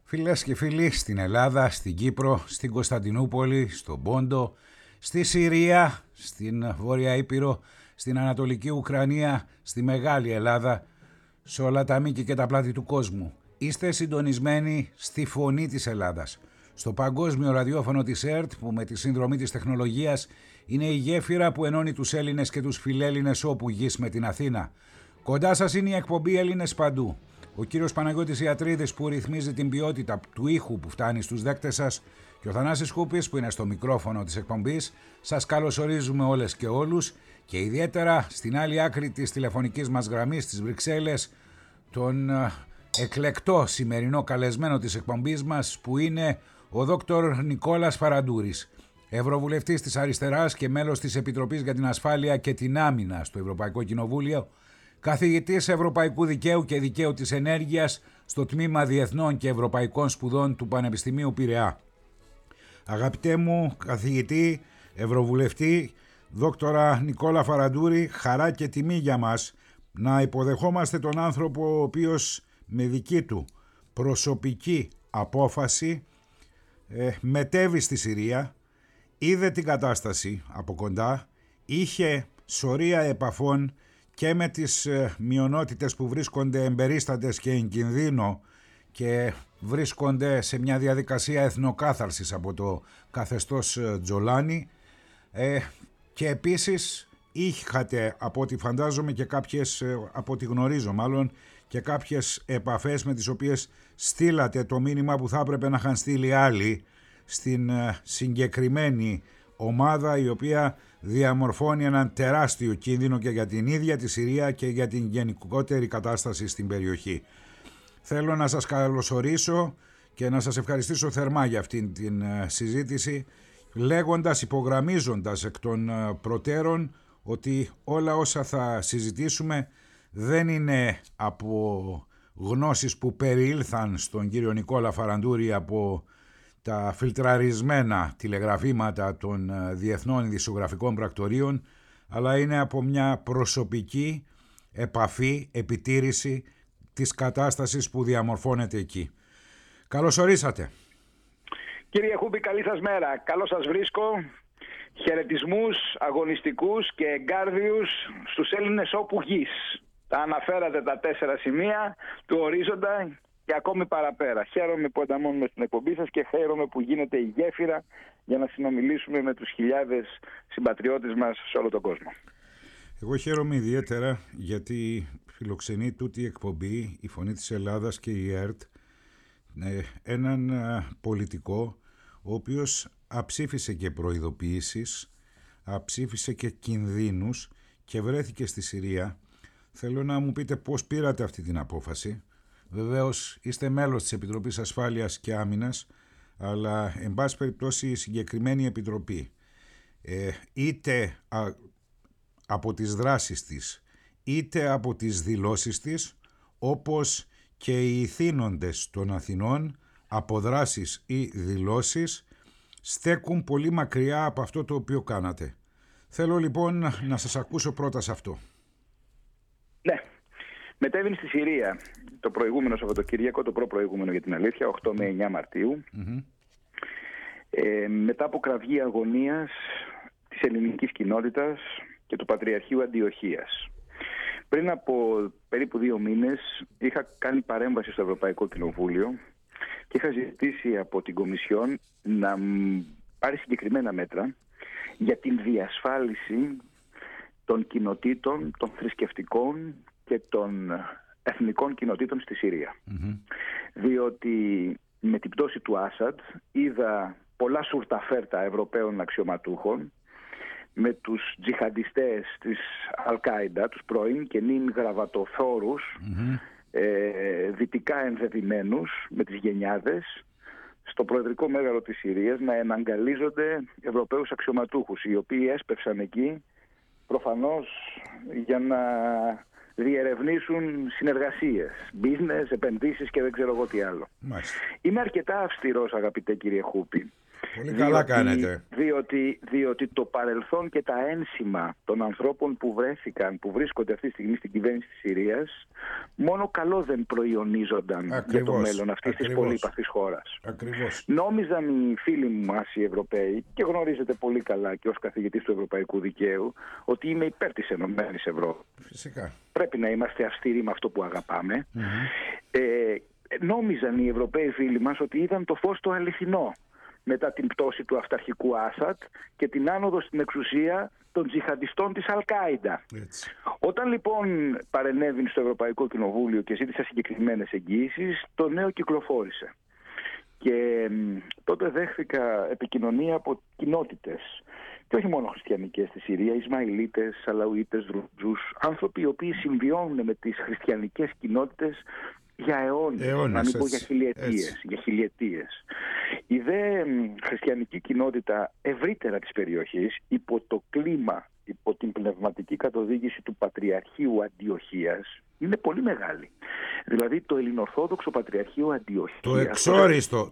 Φίλες και φίλοι, στην Ελλάδα, στην Κύπρο, στην Κωνσταντινούπολη, στον Πόντο, στη Συρία, στην Βόρεια Ήπειρο, στην Ανατολική Ουκρανία, στη Μεγάλη Ελλάδα, σε όλα τα μήκη και τα πλάτη του κόσμου. Είστε συντονισμένοι στη φωνή της Ελλάδας, στο παγκόσμιο ραδιόφωνο της ΕΡΤ, που με τη συνδρομή της τεχνολογίας είναι η γέφυρα που ενώνει τους Έλληνες και τους φιλέλληνες όπου γης με την Αθήνα. Κοντά σας είναι η εκπομπή Έλληνες Παντού. Ο κύριος Παναγιώτης Ιατρίδης που ρυθμίζει την ποιότητα του ήχου που φτάνει στους δέκτες σας και ο Θανάσης Κούπης που είναι στο μικρόφωνο της εκπομπής. Σας καλωσορίζουμε όλες και όλους και ιδιαίτερα στην άλλη άκρη της τηλεφωνικής μας γραμμής στις Βρυξέλλες τον εκλεκτό σημερινό καλεσμένο της εκπομπής μας που είναι ο Δόκτωρ Νικόλας Φαραντούρης, Ευρωβουλευτής της Αριστεράς και μέλος της Επιτροπής για την Ασφάλεια και την Άμυνα στο Ευρωπαϊκό Κοινοβούλιο, καθηγητής Ευρωπαϊκού Δικαίου και Δικαίου της Ενέργειας στο Τμήμα Διεθνών και Ευρωπαϊκών Σπουδών του Πανεπιστημίου Πειραιά. Αγαπητέ μου καθηγητή, Ευρωβουλευτή, Δόκτωρα Νικόλα Φαραντούρη, χαρά και τιμή για μας να υποδεχόμαστε τον άνθρωπο ο οποίος με δική του προσωπική απόφαση μετέβη στη Συρία, είδε την κατάσταση από κοντά, είχε σωρία επαφών και με τις μειονότητες που βρίσκονται εμπερίστατες και εν κινδύνο και βρίσκονται σε μια διαδικασία εθνοκάθαρσης από το καθεστώς Τζολάνι, και επίσης είχατε, από ό,τι φαντάζομαι και κάποιες, από ό,τι γνωρίζω μάλλον, και κάποιες επαφές με τις οποίες στείλατε το μήνυμα που θα έπρεπε να είχαν στείλει άλλοι στην συγκεκριμένη ομάδα η οποία διαμορφώνει έναν τεράστιο κίνδυνο και για την ίδια τη Συρία και για την γενικότερη κατάσταση στην περιοχή. Θέλω να σας καλωσορίσω και να σας ευχαριστήσω θερμά για αυτήν την συζήτηση, λέγοντας, υπογραμμίζοντας εκ των προτέρων ότι όλα όσα θα συζητήσουμε δεν είναι από γνώσεις που περιήλθαν στον κύριο Νικόλα Φαραντούρη από τα φιλτραρισμένα τηλεγραφήματα των διεθνών ειδησιογραφικών πρακτορείων, αλλά είναι από μια προσωπική επαφή, επιτήρηση της κατάστασης που διαμορφώνεται εκεί. Καλώς ορίσατε. Κύριε Χούπη, καλή σας μέρα. Καλώς σας βρίσκω. Χαιρετισμούς αγωνιστικούς και εγκάρδιους στους Έλληνες όπου γης. Τα αναφέρατε τα 4 σημεία του ορίζοντα και ακόμη παραπέρα. Χαίρομαι που ανταμώνουμε στην εκπομπή σας και χαίρομαι που γίνεται η γέφυρα για να συνομιλήσουμε με τους χιλιάδες συμπατριώτες μας σε όλο τον κόσμο. Εγώ χαίρομαι ιδιαίτερα γιατί φιλοξενεί τούτη η εκπομπή, η Φωνή της Ελλάδας και η ΕΡΤ, έναν πολιτικό ο οποίος αψήφισε και προειδοποιήσεις, αψήφισε και κινδύνους και βρέθηκε στη Συρία. Θέλω να μου πείτε πώς πήρατε αυτή την απόφαση. Βεβαίως είστε μέλος της Επιτροπής Ασφάλειας και Άμυνας, αλλά εν πάση περιπτώσει η συγκεκριμένη επιτροπή είτε από τις δράσεις της είτε από τις δηλώσεις της, όπως και οι ηθήνοντες των Αθηνών από δράσεις ή δηλώσεις, στέκουν πολύ μακριά από αυτό το οποίο κάνατε. Θέλω λοιπόν να σας ακούσω πρώτα σε αυτό. Ναι. Μετέβη στη Συρία το προηγούμενο Σαββατοκύριακο, το προπροηγούμενο για την αλήθεια, 8 με 9 Μαρτίου, μετά από κραυγή αγωνίας της ελληνικής κοινότητας και του Πατριαρχείου Αντιοχίας. Πριν από περίπου 2 μήνες είχα κάνει παρέμβαση στο Ευρωπαϊκό Κοινοβούλιο και είχα ζητήσει από την Κομισιόν να πάρει συγκεκριμένα μέτρα για την διασφάλιση των κοινοτήτων, των θρησκευτικών και των εθνικών κοινοτήτων στη Συρία. Διότι με την πτώση του Άσαντ είδα πολλά σουρταφέρτα Ευρωπαίων αξιωματούχων με τους τζιχαντιστές της Αλ-Κάιντα, τους πρώην και νυν γραβατοφόρους, δυτικά ενδεδειμένους με τις γενιάδες, στο προεδρικό μέγαρο της Συρίας να εναγκαλίζονται Ευρωπαίους αξιωματούχους, οι οποίοι έσπευσαν εκεί προφανώς για να διερευνήσουν συνεργασίες, business, επενδύσεις και δεν ξέρω εγώ τι άλλο. Μάλιστα. Είμαι αρκετά αυστηρός, αγαπητέ κύριε Χούπη. Πολύ καλά κάνετε. Διότι το παρελθόν και τα ένσημα των ανθρώπων που βρίσκονται αυτή τη στιγμή στην κυβέρνηση της Συρίας, μόνο καλό δεν προϊονίζονταν για το μέλλον αυτής της πολύπαθης χώρας. Ακριβώς. Νόμιζαν οι φίλοι μας οι Ευρωπαίοι, και γνωρίζετε πολύ καλά και ως καθηγητής του Ευρωπαϊκού Δικαίου, ότι είμαι υπέρ της Ενωμένης Ευρώπης. Φυσικά. Πρέπει να είμαστε αυστηροί με αυτό που αγαπάμε. Νόμιζαν οι Ευρωπαίοι φίλοι μας ότι είδαν το φως το αληθινό μετά την πτώση του αυταρχικού Άσαντ και την άνοδο στην εξουσία των τζιχαντιστών της Αλ-Κάιντα. Όταν λοιπόν παρενέβη στο Ευρωπαϊκό Κοινοβούλιο και ζήτησε συγκεκριμένες εγγυήσεις, το νέο κυκλοφόρησε. Και τότε δέχθηκα επικοινωνία από κοινότητες, και όχι μόνο χριστιανικές στη Συρία, Ισμαηλίτες, Σαλαουίτες, Δρουζούς, άνθρωποι οι οποίοι συμβιώνουν με τις χριστιανικές κοινότητες για αιώνες, να μην πω για χιλιετίες. Η δε χριστιανική κοινότητα ευρύτερα της περιοχής, υπό το κλίμα, υπό την πνευματική καθοδήγηση του Πατριαρχείου Αντιοχίας, είναι πολύ μεγάλη. Δηλαδή το ελληνοορθόδοξο Πατριαρχείο Αντιοχίας. Το εξόριστο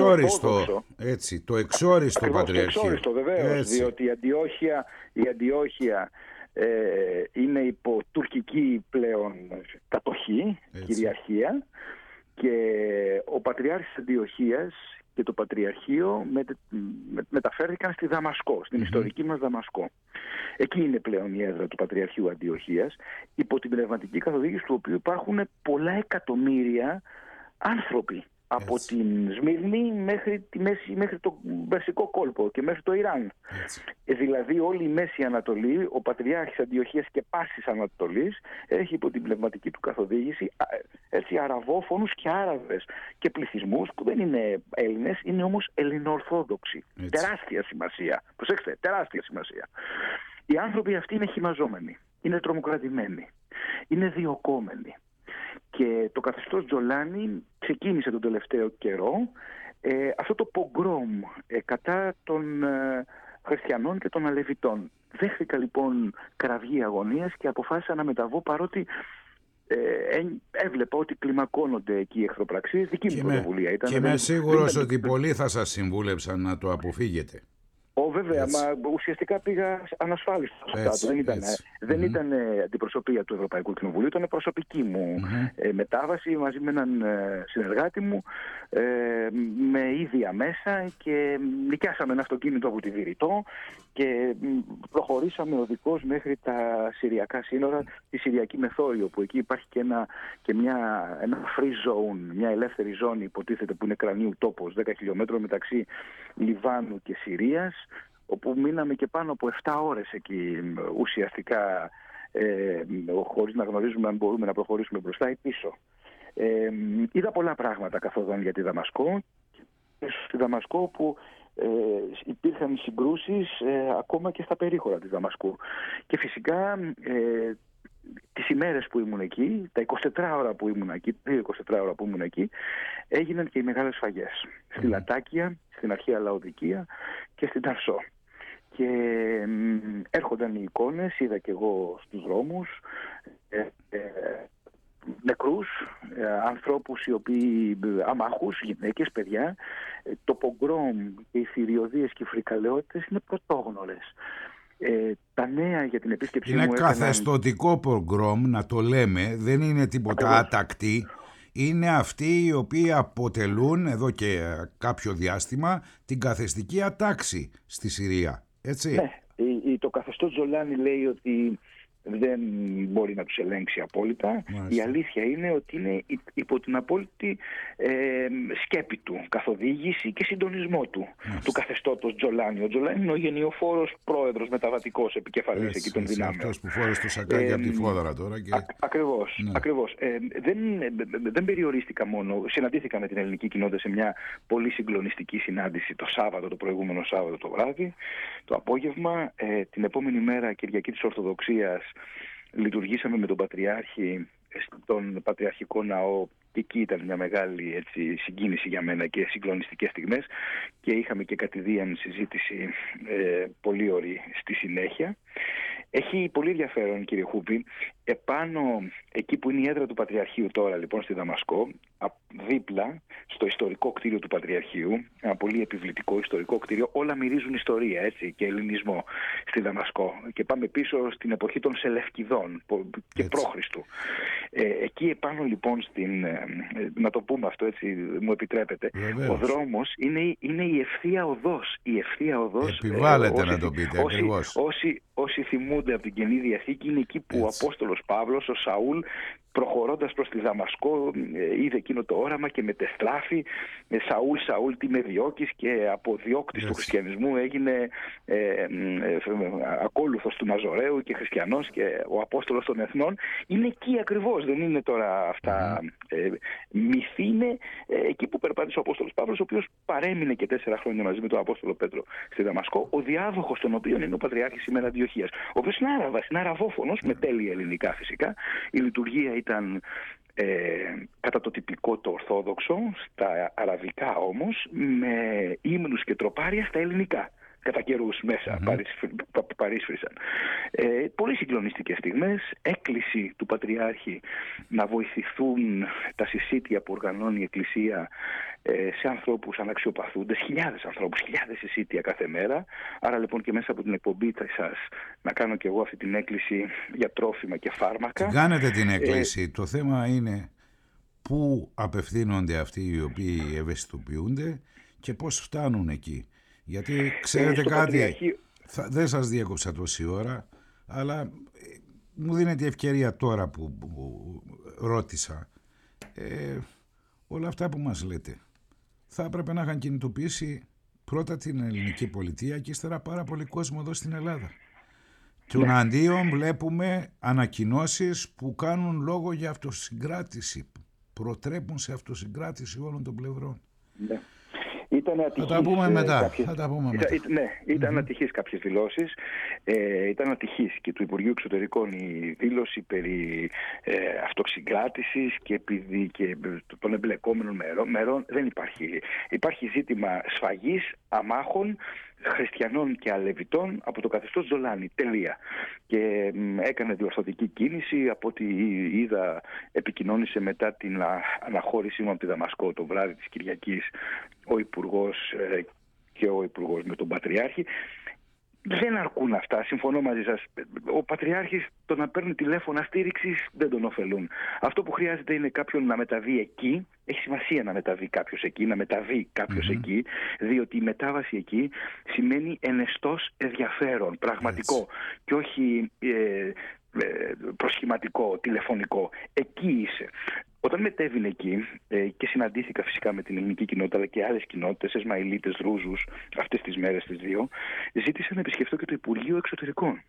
Πατριαρχείο. Το εξόριστο βεβαίως, διότι η Αντιόχεια είναι υπό τουρκική πλέον κατοχή, κυριαρχία, και ο Πατριάρχης Αντιοχίας και το Πατριαρχείο μεταφέρθηκαν στη Δαμασκό, στην ιστορική μας Δαμασκό. Εκεί είναι πλέον η έδρα του Πατριαρχείου Αντιοχίας, υπό την πνευματική καθοδήγηση του οποίου υπάρχουν πολλά εκατομμύρια άνθρωποι. Από την Σμύρνη μέχρι το Περσικό κόλπο και μέχρι το Ιράν. Δηλαδή όλη η Μέση Ανατολή, ο Πατριάρχης Αντιοχίας και πάσης Ανατολής, έχει υπό την πνευματική του καθοδήγηση αραβόφωνους και Άραβες και πληθυσμούς που δεν είναι Έλληνες, είναι όμως ελληνοορθόδοξοι. Τεράστια σημασία. Προσέξτε, τεράστια σημασία. Οι άνθρωποι αυτοί είναι χυμαζόμενοι, είναι τρομοκρατημένοι, είναι διωκόμενοι. Και το καθεστώς Τζολάνι ξεκίνησε τον τελευταίο καιρό αυτό το πογκρόμ κατά των χριστιανών και των Αλεβιτών. Δέχθηκα λοιπόν κραυγή αγωνίας και αποφάσισα να μεταβώ, παρότι έβλεπα ότι κλιμακώνονται εκεί οι εχθροπραξίες. Δική μου πρωτοβουλία ήταν. Και είμαι σίγουρος ότι πολλοί θα σας συμβούλεψαν να το αποφύγετε. Βέβαια, μα ουσιαστικά πήγα ανασφάλιστος. Δεν ήταν αντιπροσωπεία του Ευρωπαϊκού Κοινοβουλίου, ήταν προσωπική μου μετάβαση μαζί με έναν συνεργάτη μου, με ίδια μέσα, και νοικιάσαμε ένα αυτοκίνητο από τη Βηρητό και προχωρήσαμε οδικώς μέχρι τα συριακά σύνορα, τη Συριακή Μεθόριο, που εκεί υπάρχει και ένα free zone, μια ελεύθερη ζώνη, υποτίθεται, που είναι κρανίου τόπος 10 χιλιόμετρων μεταξύ Λιβάνου και Συρίας, όπου μείναμε και πάνω από 7 ώρες εκεί ουσιαστικά, χωρίς να γνωρίζουμε αν μπορούμε να προχωρήσουμε μπροστά ή πίσω. Είδα πολλά πράγματα καθοδόν για τη Δαμασκό. Στη Δαμασκό που υπήρχαν συγκρούσεις ακόμα και στα περίχωρα της Δαμασκού. Και φυσικά τις ημέρες που ήμουν εκεί, τα 24 ώρα που ήμουν εκεί, 24 ώρα που ήμουν εκεί, έγιναν και οι μεγάλες σφαγές. Στη Λατάκια, στην αρχαία Λαοδικία και στην Ταρσό. Και έρχονταν οι εικόνες, είδα και εγώ στους δρόμους, νεκρούς, ανθρώπους οι οποίοι αμάχους, γυναίκες, παιδιά. Το πογκρόμ και οι θηριωδίες και οι φρικαλαιότητες είναι πρωτόγνωρες. Τα νέα για την επίσκεψή μου είναι καθεστωτικό πογκρόμ, να το λέμε, δεν είναι τίποτα άτακτη. Είναι αυτοί οι οποίοι αποτελούν εδώ και κάποιο διάστημα την καθεστική ατάξη στη Συρία, έτσι. Ναι, το καθεστώς Τζολάνι λέει ότι δεν μπορεί να τους ελέγξει απόλυτα. Η αλήθεια είναι ότι είναι υπό την απόλυτη σκέπη του, καθοδήγηση και συντονισμό του καθεστώτος Τζολάνι. Ο Τζολάνι είναι ο γενιοφόρος πρόεδρος μεταβατικός επικεφαλής εκεί των δυνάμεων. Αυτός που φόρεσε το σακάκι από τη φόδρα τώρα. Και... Ακριβώς. Δεν περιορίστηκα μόνο. Συναντήθηκα με την ελληνική κοινότητα σε μια πολύ συγκλονιστική συνάντηση το προηγούμενο Σάββατο το βράδυ, το απόγευμα. Την επόμενη μέρα, Κυριακή της Ορθοδοξίας, λειτουργήσαμε με τον Πατριάρχη στον Πατριαρχικό Ναό, και εκεί ήταν μια μεγάλη συγκίνηση για μένα και συγκλονιστικές στιγμές, και είχαμε και κατηδίαν συζήτηση πολύ ωραία στη συνέχεια. Έχει πολύ ενδιαφέρον, κύριε Χούπη, επάνω, εκεί που είναι η έδρα του Πατριαρχείου τώρα, λοιπόν, στη Δαμασκό, δίπλα στο ιστορικό κτίριο του Πατριαρχείου, ένα πολύ επιβλητικό ιστορικό κτίριο, όλα μυρίζουν ιστορία, έτσι, και ελληνισμό στη Δαμασκό. Και πάμε πίσω στην εποχή των Σελευκηδών και π.Χ. Εκεί επάνω, λοιπόν, να το πούμε αυτό, έτσι, μου επιτρέπετε, ο δρόμος είναι η ευθεία οδός. Η ευθεία οδός, επιβάλλεται να το πείτε ακριβώς. Όσοι θυμούνται από την Καινή Διαθήκη, είναι εκεί που ο Απόστολος Παύλος, ο Σαούλ, προχωρώντας προς τη Δαμασκό, είδε εκείνο το όραμα και μετεστράφη. Σαούλ, Σαούλ, τι με διώκεις, και από διώκτης του χριστιανισμού έγινε ακόλουθος του Ναζωραίου και χριστιανός και ο Απόστολος των Εθνών. Είναι εκεί ακριβώς, δεν είναι τώρα αυτά μυθοί, είναι εκεί που περπάτησε ο Απόστολος Παύλος, ο οποίος παρέμεινε και 4 χρόνια μαζί με τον Απόστολο Πέτρο στη Δαμασκό, ο διάδοχος των οποίων είναι ο Πατριάρχης σήμερα Αντιοχίας, ο οποίος είναι Άραβας, είναι αραβόφωνος, με τέλεια ελληνικά φυσικά. Η λειτουργία ήταν κατά το τυπικό το ορθόδοξο, στα αραβικά όμως, με ύμνους και τροπάρια στα ελληνικά. Κατά καιρούς μέσα παρίσφρισαν. Πολύ συγκλονιστικές στιγμές. Έκκληση του Πατριάρχη να βοηθηθούν τα συσίτια που οργανώνει η Εκκλησία σε ανθρώπους αναξιοπαθούντες, χιλιάδες ανθρώπους, χιλιάδες συσίτια κάθε μέρα. Άρα λοιπόν και μέσα από την εκπομπή σας να κάνω και εγώ αυτή την έκκληση για τρόφιμα και φάρμακα. Την κάνετε την έκκληση. Το θέμα είναι πού απευθύνονται αυτοί οι οποίοι ευαισθητοποιούνται και πώς φτάνουν εκεί. Γιατί ξέρετε κάτι, δεν σας διέκοψα τόση ώρα, αλλά μου δίνεται η ευκαιρία τώρα που ρώτησα. Όλα αυτά που μας λέτε θα έπρεπε να είχαν κινητοποιήσει πρώτα την ελληνική πολιτεία και ύστερα πάρα πολύ κόσμο εδώ στην Ελλάδα. Του αντίον βλέπουμε ανακοινώσεις που κάνουν λόγο για αυτοσυγκράτηση, προτρέπουν σε αυτοσυγκράτηση όλων των πλευρών. Ναι. Θα τα πούμε μετά. Ήταν ατυχής κάποιες δηλώσεις. Ήταν ατυχής και του Υπουργείου Εξωτερικών η δήλωση περί αυτοσυγκράτησης και των εμπλεκόμενων μερών. Δεν υπάρχει. Υπάρχει ζήτημα σφαγής αμάχων χριστιανών και αλεβιτών από το καθεστώς Τζολάνη. Τελεία. Και έκανε διορθωτική κίνηση. Από ό,τι είδα, επικοινώνησε μετά την αναχώρησή μου από τη Δαμασκό το βράδυ της Κυριακής ο Υπουργός και ο Υπουργός με τον Πατριάρχη. Δεν αρκούν αυτά, συμφωνώ μαζί σας. Ο Πατριάρχης το να παίρνει τηλέφωνα στήριξης δεν τον ωφελούν. Αυτό που χρειάζεται είναι κάποιον να μεταβεί εκεί. Έχει σημασία να μεταβεί κάποιος εκεί, να μεταβεί κάποιος εκεί, διότι η μετάβαση εκεί σημαίνει ενεστώς ενδιαφέρον, πραγματικό, και όχι προσχηματικό, τηλεφωνικό. Εκεί είσαι. Όταν μετέβηνε εκεί και συναντήθηκα φυσικά με την ελληνική κοινότητα αλλά και άλλες κοινότητες, Εσμαηλίτες, Δρούζους, αυτές τις μέρες τις δύο, ζήτησα να επισκεφτώ και το Υπουργείο Εξωτερικών.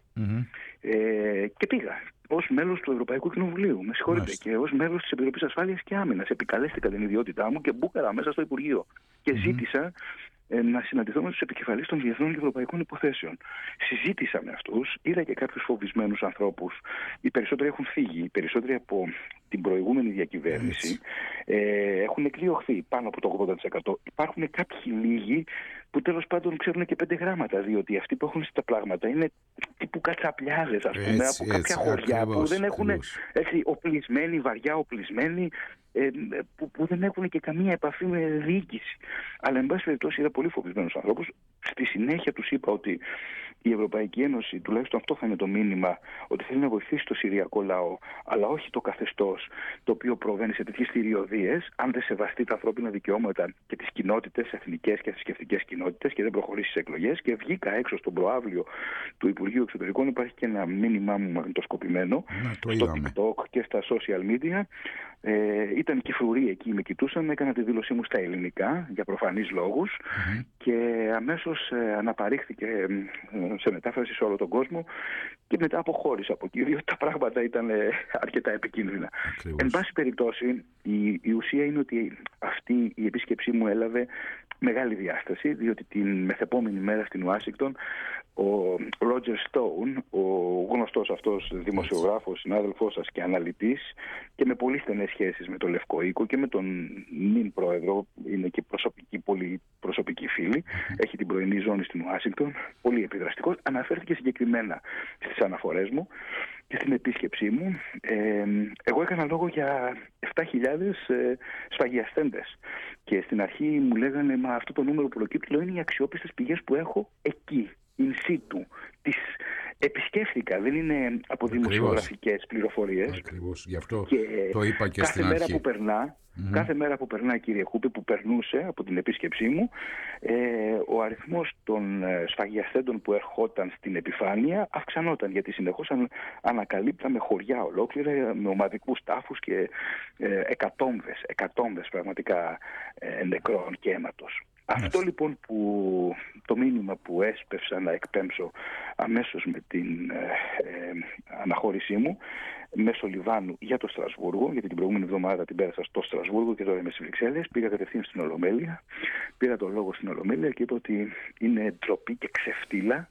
Και πήγα ως μέλος του Ευρωπαϊκού Κοινοβουλίου, με συγχωρείτε, και ως μέλος της Επιτροπής Ασφάλειας και Άμυνας. Επικαλέστηκα την ιδιότητά μου και μπούκαρα μέσα στο Υπουργείο. Και ζήτησα να συναντηθώ με τους επικεφαλείς των διεθνών και ευρωπαϊκών υποθέσεων. Συζήτησα με αυτούς, είδα και κάποιους φοβισμένους ανθρώπους. Οι περισσότεροι έχουν φύγει, οι περισσότεροι από την προηγούμενη διακυβέρνηση έχουν εκδιωχθεί πάνω από το 80%. Υπάρχουν κάποιοι λίγοι που τέλος πάντων ξέρουν και 5 γράμματα, διότι αυτοί που έχουν στα πράγματα είναι τύπου κατσαπλιάδες, ας πούμε, από κάποια χωριά που δεν έχουν οπλισμένοι, βαριά οπλισμένοι, που δεν έχουν και καμία επαφή με διοίκηση. Αλλά εν πάση περιπτώσει είδα πολύ φοβισμένους ανθρώπους. Στη συνέχεια τους είπα ότι η Ευρωπαϊκή Ένωση, τουλάχιστον αυτό θα είναι το μήνυμα, ότι θέλει να βοηθήσει το συριακό λαό, αλλά όχι το καθεστώς το οποίο προβαίνει σε τέτοιες θηριωδίες, αν δεν σεβαστεί τα ανθρώπινα δικαιώματα και τις κοινότητες, εθνικές και θρησκευτικές κοινότητες, και δεν προχωρήσει σε εκλογές. Και βγήκα έξω στον προαύλιο του Υπουργείου Εξωτερικών. Υπάρχει και ένα μήνυμά μου μαγνητοσκοπημένο στο TikTok και στα social media. Ήταν και φρουροί εκεί, με κοιτούσαν, έκανα τη δήλωσή μου στα ελληνικά για προφανείς λόγους και αμέσως αναπαρήχθηκε σε μετάφραση σε όλο τον κόσμο και μετά αποχώρησα από εκεί, διότι τα πράγματα ήταν αρκετά επικίνδυνα. Εν πάση περιπτώσει, η ουσία είναι ότι αυτή η επίσκεψή μου έλαβε μεγάλη διάσταση, διότι την μεθεπόμενη μέρα στην Ουάσιγκτον ο Ρότζερ Στόουν, ο γνωστός αυτός δημοσιογράφος, συνάδελφός σας και αναλυτής και με πολύ στενές σχέσεις με το Λευκό Οίκο και με τον νυν πρόεδρο, είναι και πολύ προσωπική φίλη, έχει την πρωινή ζώνη στην Ουάσιγκτον, πολύ επιδραστικός, αναφέρθηκε συγκεκριμένα στις αναφορές μου και στην επίσκεψή μου, εγώ έκανα λόγο για 7.000 σφαγιασθέντες. Και στην αρχή μου λέγανε, μα αυτό το νούμερο που προκύπτει, είναι οι αξιόπιστες πηγές που έχω εκεί, in situ. Τις επισκέφθηκα, δεν είναι από δημοσιογραφικές πληροφορίες. Ακριβώς, γι' αυτό το είπα και στην Κάθε αρχή. μέρα που περνά, κάθε μέρα που περνά, κύριε Χούπη, που περνούσε από την επίσκεψή μου, ο αριθμός των σφαγιασθέντων που ερχόταν στην επιφάνεια αυξανόταν, γιατί συνεχώς ανακαλύπταμε χωριά ολόκληρα με ομαδικούς τάφους και εκατόμβες πραγματικά νεκρών και αίματος. Αυτό λοιπόν το μήνυμα που έσπευσα να εκπέμψω αμέσως με την αναχώρησή μου μέσω Λιβάνου για το Στρασβούργο, γιατί την προηγούμενη εβδομάδα την πέρασα στο Στρασβούργο και τώρα είμαι στις Βρυξέλλες, πήγα κατευθείαν στην Ολομέλεια, πήρα τον λόγο στην Ολομέλεια και είπα ότι είναι ντροπή και ξεφτύλα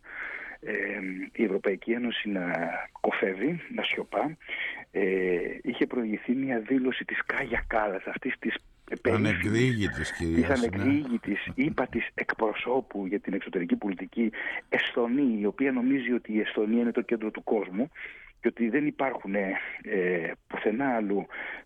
η Ευρωπαϊκή Ένωση να κοφεύει, να σιωπά. Είχε προηγηθεί μια δήλωση της Κάγια Κάλλας, αυτής της ανεκδίγητης κυρίας, ανεκδίγητης, είπα της εκπροσώπου για την εξωτερική πολιτική Εσθονή, η οποία νομίζει ότι η Εσθονία είναι το κέντρο του κόσμου και ότι δεν υπάρχουν πουθενά αλλού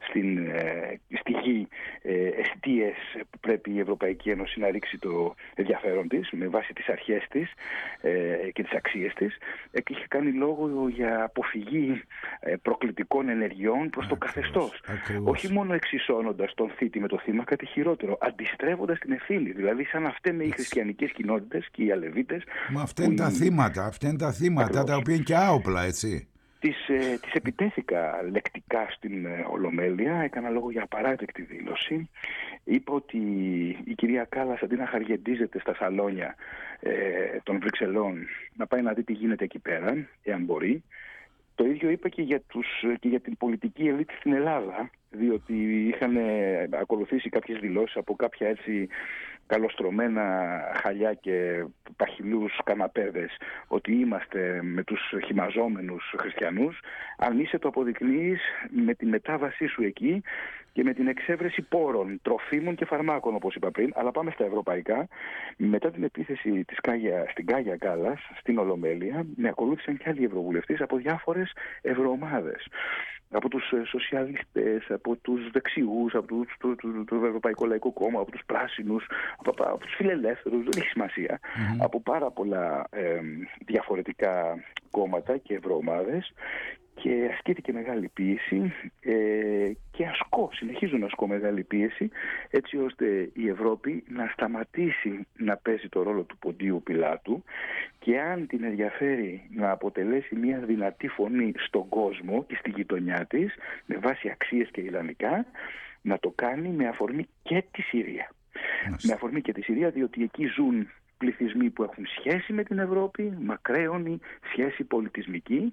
στη γη εστίες που πρέπει η Ευρωπαϊκή Ένωση να ρίξει το ενδιαφέρον της με βάση τις αρχές της και τις αξίες της. Είχε κάνει λόγο για αποφυγή προκλητικών ενεργειών προς το καθεστώς. Όχι μόνο εξισώνοντας τον θήτη με το θύμα, κάτι χειρότερο, αντιστρέφοντας την ευθύνη. Δηλαδή σαν να φταίνε οι χριστιανικές κοινότητες και οι Αλεβίτες. Μα αυτά είναι τα θύματα, τα οποία είναι και άοπλα, έτσι. Της επιτέθηκα λεκτικά στην Ολομέλεια, έκανα λόγο για απαράδεκτη δήλωση. Είπα ότι η κυρία Κάλλας, αντί να χαργεντίζεται στα σαλόνια των Βρυξελών, να πάει να δει τι γίνεται εκεί πέρα, εάν μπορεί. Το ίδιο είπα και για την πολιτική ελίτ στην Ελλάδα, διότι είχαν ακολουθήσει κάποιες δηλώσεις από κάποια έτσι καλοστρωμένα χαλιά και παχυλούς καναπέδες ότι είμαστε με τους χυμαζόμενους χριστιανούς. Αν είσαι, το αποδεικνύεις με τη μετάβασή σου εκεί και με την εξέβρεση πόρων, τροφίμων και φαρμάκων, όπως είπα πριν. Αλλά πάμε στα ευρωπαϊκά. Μετά την επίθεση στην Κάγια Κάλλας, στην Ολομέλεια, με ακολούθησαν και άλλοι ευρωβουλευτές από διάφορες ευρωομάδες. Από τους σοσιαλιστές, από τους δεξιούς, από το Ευρωπαϊκό Λαϊκό Κόμμα, από τους πράσινους, από τους φιλελεύθερους, δεν έχει σημασία. Από πάρα πολλά διαφορετικά κόμματα και ευρωομάδες. Και ασκήθηκε μεγάλη πίεση και συνεχίζω να ασκώ μεγάλη πίεση, έτσι ώστε η Ευρώπη να σταματήσει να παίζει το ρόλο του Ποντίου Πιλάτου και αν την ενδιαφέρει να αποτελέσει μια δυνατή φωνή στον κόσμο και στη γειτονιά της με βάση αξίες και ιδανικά, να το κάνει με αφορμή και τη Συρία. Με αφορμή και τη Συρία, διότι εκεί ζουν πληθυσμοί που έχουν σχέση με την Ευρώπη, μακραίωνη σχέση πολιτισμική,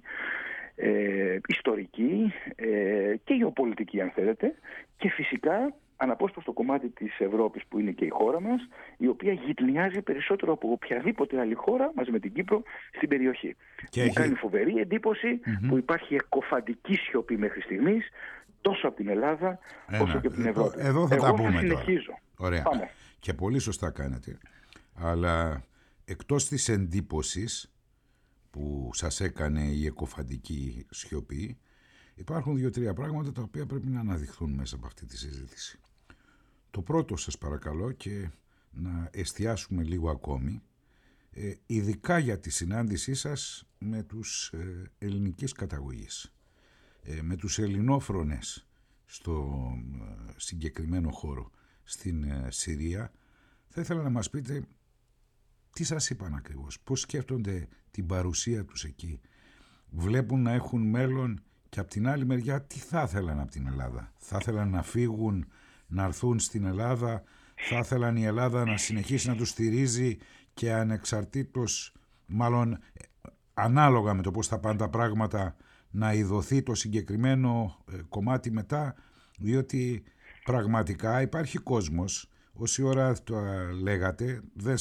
ιστορική και γεωπολιτική, αν θέλετε, και φυσικά αναπόσπαστο κομμάτι της Ευρώπης που είναι και η χώρα μας, η οποία γειτονιάζει περισσότερο από οποιαδήποτε άλλη χώρα μαζί με την Κύπρο στην περιοχή. Μου κάνει φοβερή εντύπωση που υπάρχει εκκοφαντική σιωπή μέχρι στιγμής, τόσο από την Ελλάδα όσο και από την Ευρώπη. Εδώ θα τα πούμε συνεχίζω. Τώρα. Ωραία. Πάμε. Και πολύ σωστά κάνετε. Αλλά εκτός της εντύπωσης που σας έκανε η εκκοφαντική σιωπή, υπάρχουν 2-3 πράγματα τα οποία πρέπει να αναδειχθούν μέσα από αυτή τη συζήτηση. Το πρώτο, σας παρακαλώ, και να εστιάσουμε λίγο ακόμη, ειδικά για τη συνάντησή σας με τους ελληνικής καταγωγής, με τους ελληνόφρονες στο συγκεκριμένο χώρο στην Συρία. Θα ήθελα να μας πείτε τι σας είπαν ακριβώς, πώς σκέφτονται την παρουσία τους εκεί, βλέπουν να έχουν μέλλον και από την άλλη μεριά τι θα ήθελαν από την Ελλάδα. Θα ήθελαν να φύγουν, να έρθουν στην Ελλάδα, θα ήθελαν η Ελλάδα να συνεχίσει να τους στηρίζει και ανεξαρτήτως, μάλλον ανάλογα με το πώς θα πάνε τα πράγματα, να ειδωθεί το συγκεκριμένο κομμάτι μετά, διότι πραγματικά υπάρχει κόσμος. Όση ώρα το λέγατε,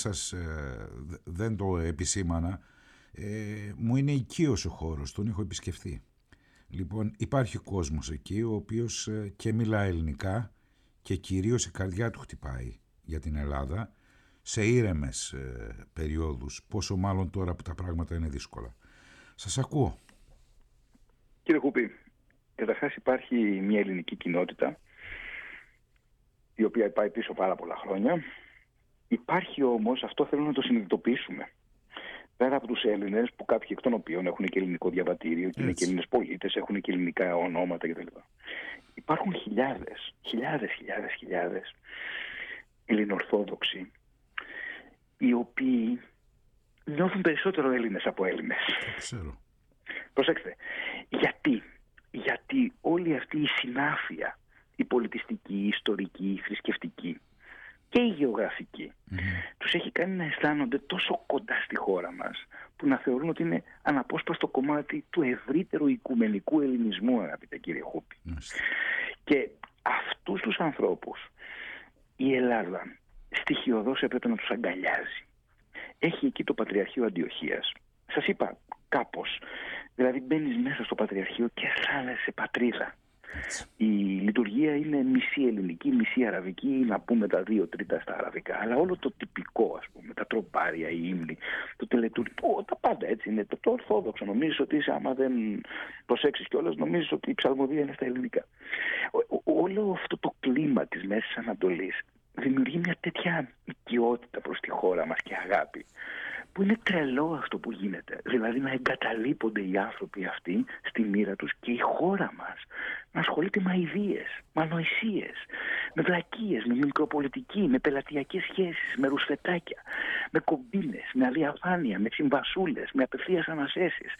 δεν το επισήμανα, μου είναι οικείος ο χώρος, τον έχω επισκεφθεί. Λοιπόν, υπάρχει κόσμος εκεί, ο οποίος και μιλά ελληνικά και κυρίως η καρδιά του χτυπάει για την Ελλάδα, σε ήρεμες περιόδους, πόσο μάλλον τώρα που τα πράγματα είναι δύσκολα. Σας ακούω. Κύριε Κούπη, καταρχάς υπάρχει μια ελληνική κοινότητα η οποία πάει πίσω πάρα πολλά χρόνια. Υπάρχει όμως, αυτό θέλω να το συνειδητοποιήσουμε, πέρα από τους Έλληνες, που κάποιοι εκ των οποίων έχουν και ελληνικό διαβατήριο και είναι και Έλληνες πολίτες, έχουν και ελληνικά ονόματα κτλ. Υπάρχουν χιλιάδες ελληνοορθόδοξοι, οι οποίοι νιώθουν περισσότερο Έλληνες από Έλληνες. Ξέρω. Προσέξτε, γιατί όλη αυτή η συνάφεια, η πολιτιστική, η ιστορική, η θρησκευτική και η γεωγραφική τους έχει κάνει να αισθάνονται τόσο κοντά στη χώρα μας, που να θεωρούν ότι είναι αναπόσπαστο κομμάτι του ευρύτερου οικουμενικού ελληνισμού, αγαπητέ κύριε Χούπη. Και αυτούς τους ανθρώπους η Ελλάδα στοιχειωδώς έπρεπε να τους αγκαλιάζει. Έχει εκεί το Πατριαρχείο Αντιοχίας. Σας είπα κάπως, δηλαδή μπαίνεις μέσα στο Πατριαρχείο και αισθάνεσαι πατρίδα. Η λειτουργία είναι μισή ελληνική, μισή αραβική, να πούμε τα 2/3 στα αραβικά, αλλά όλο το τυπικό, ας πούμε, τα τροπάρια, η ύμνη, το τελετουργικό, τα πάντα έτσι είναι. Το ορθόδοξο, νομίζεις ότι είσαι, άμα δεν προσέξεις κιόλας, νομίζεις ότι η ψαλμοδία είναι στα ελληνικά. Όλο αυτό το κλίμα της Μέσης Ανατολής δημιουργεί μια τέτοια οικειότητα προς τη χώρα μας και αγάπη, που είναι τρελό αυτό που γίνεται. Δηλαδή να εγκαταλείπονται οι άνθρωποι αυτοί στη μοίρα τους και η χώρα μας να ασχολείται με αηδίες, με ανοησίες, με βλακίες, με μικροπολιτική, με πελατειακές σχέσεις, με ρουσφετάκια, με κομπίνες, με αδιαφάνεια, με συμβασούλες, με απευθείας ανασέσεις.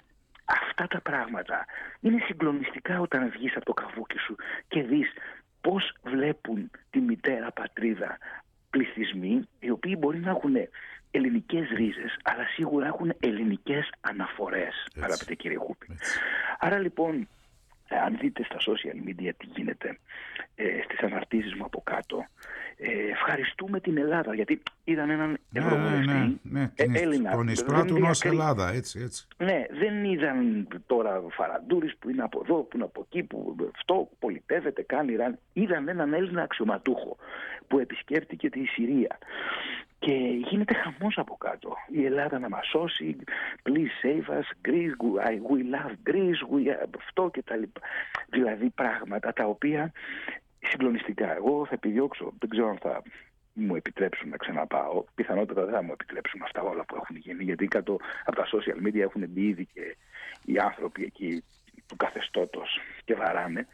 Αυτά τα πράγματα είναι συγκλονιστικά όταν βγεις από το καβούκι σου και δεις πώς βλέπουν τη μητέρα πατρίδα πληθυσμοί οι οποίοι μπορεί να έχουν ελληνικές ρίζες, αλλά σίγουρα έχουν ελληνικές αναφορές, αγαπητέ κύριε Χούπη. Άρα λοιπόν, αν δείτε στα social media τι γίνεται, στις αναρτήσεις μου από κάτω, ευχαριστούμε την Ελλάδα, γιατί είδαν έναν ευρωβουλευτή Έλληνα. Τον εισπράττουν ως Ελλάδα, έτσι. Ναι, δεν είδαν τώρα Φαραντούρης που είναι από εδώ, που είναι από εκεί, που αυτό πολιτεύεται, κάνει ραν. Είδαν έναν Έλληνα αξιωματούχο που επισκέπτηκε τη Συρία. Και γίνεται χαμός από κάτω. Η Ελλάδα να μας σώσει, please save us, Greece, we love Greece, αυτό και τα λοιπά. Δηλαδή πράγματα τα οποία συγκλονιστικά. Εγώ θα επιδιώξω, δεν ξέρω αν θα μου επιτρέψουν να ξαναπάω. Πιθανότατα δεν θα μου επιτρέψουν αυτά όλα που έχουν γίνει, γιατί κάτω από τα social media έχουν μπει ήδη και οι άνθρωποι εκεί του καθεστώτος και βαράνε.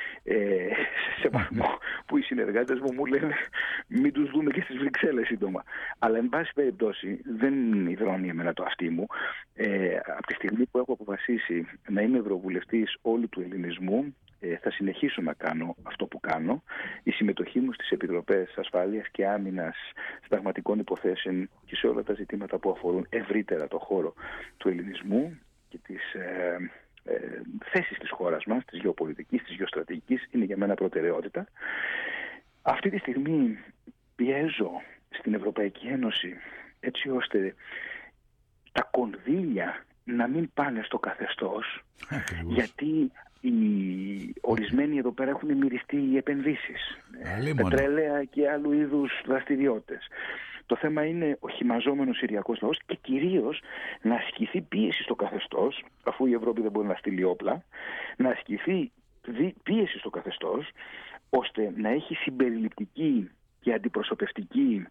Σε βαθμό που οι συνεργάτες μου λένε μην τους δούμε και στις Βρυξέλλες σύντομα. Αλλά εν πάση περιπτώσει δεν υδρώνει εμένα το αυτί μου. Από τη στιγμή που έχω αποφασίσει να είμαι ευρωβουλευτής όλου του ελληνισμού, θα συνεχίσω να κάνω αυτό που κάνω. Η συμμετοχή μου στις Επιτροπές Ασφάλειας και Άμυνας, Συνταγματικών Υποθέσεων και σε όλα τα ζητήματα που αφορούν ευρύτερα το χώρο του ελληνισμού και της θέσεις της χώρας μας, της γεωπολιτικής, της γεωστρατηγικής, είναι για μένα προτεραιότητα. Αυτή τη στιγμή πιέζω στην Ευρωπαϊκή Ένωση έτσι ώστε τα κονδύλια να μην πάνε στο καθεστώς, γιατί οι ορισμένοι εδώ πέρα έχουν μυριστεί οι επενδύσεις, πετρέλαια και άλλου είδους δραστηριότητες. Το θέμα είναι ο χυμαζόμενος συριακός λαός και κυρίως να ασκηθεί πίεση στο καθεστώς, αφού η Ευρώπη δεν μπορεί να στείλει όπλα, να ασκηθεί πίεση στο καθεστώς, ώστε να έχει συμπεριληπτική και αντιπροσωπευτική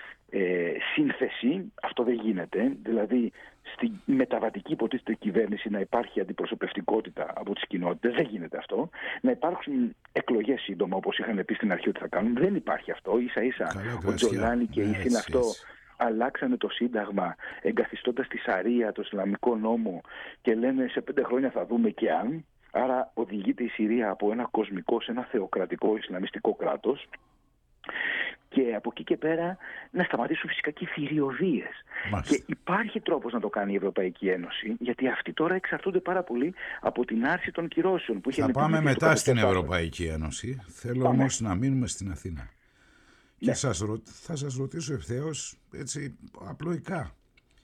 σύνθεση. Αυτό δεν γίνεται. Δηλαδή στη μεταβατική υποτίθεται κυβέρνηση να υπάρχει αντιπροσωπευτικότητα από τις κοινότητες. Δεν γίνεται αυτό. Να υπάρξουν εκλογές σύντομα, όπως είχαν πει στην αρχή ότι θα κάνουν. Δεν υπάρχει αυτό. Ίσα ίσα ο Τζολάνη και η Συναυτό αλλάξανε το Σύνταγμα εγκαθιστώντας τη Σαρία, το Ισλαμικό νόμο, και λένε σε 5 χρόνια θα δούμε και αν. Άρα οδηγείται η Συρία από ένα κοσμικό σε ένα θεοκρατικό Ισλαμιστικό κράτος. Και από εκεί και πέρα να σταματήσουν φυσικά και οι θηριωδίες. Και υπάρχει τρόπος να το κάνει η Ευρωπαϊκή Ένωση, γιατί αυτοί τώρα εξαρτούνται πάρα πολύ από την άρση των κυρώσεων που είχε. Θα πάμε μετά στην Ευρωπαϊκή Ένωση. Θέλω όμως να μείνουμε στην Αθήνα. Και θα σας ρωτήσω ευθέως, έτσι απλοϊκά.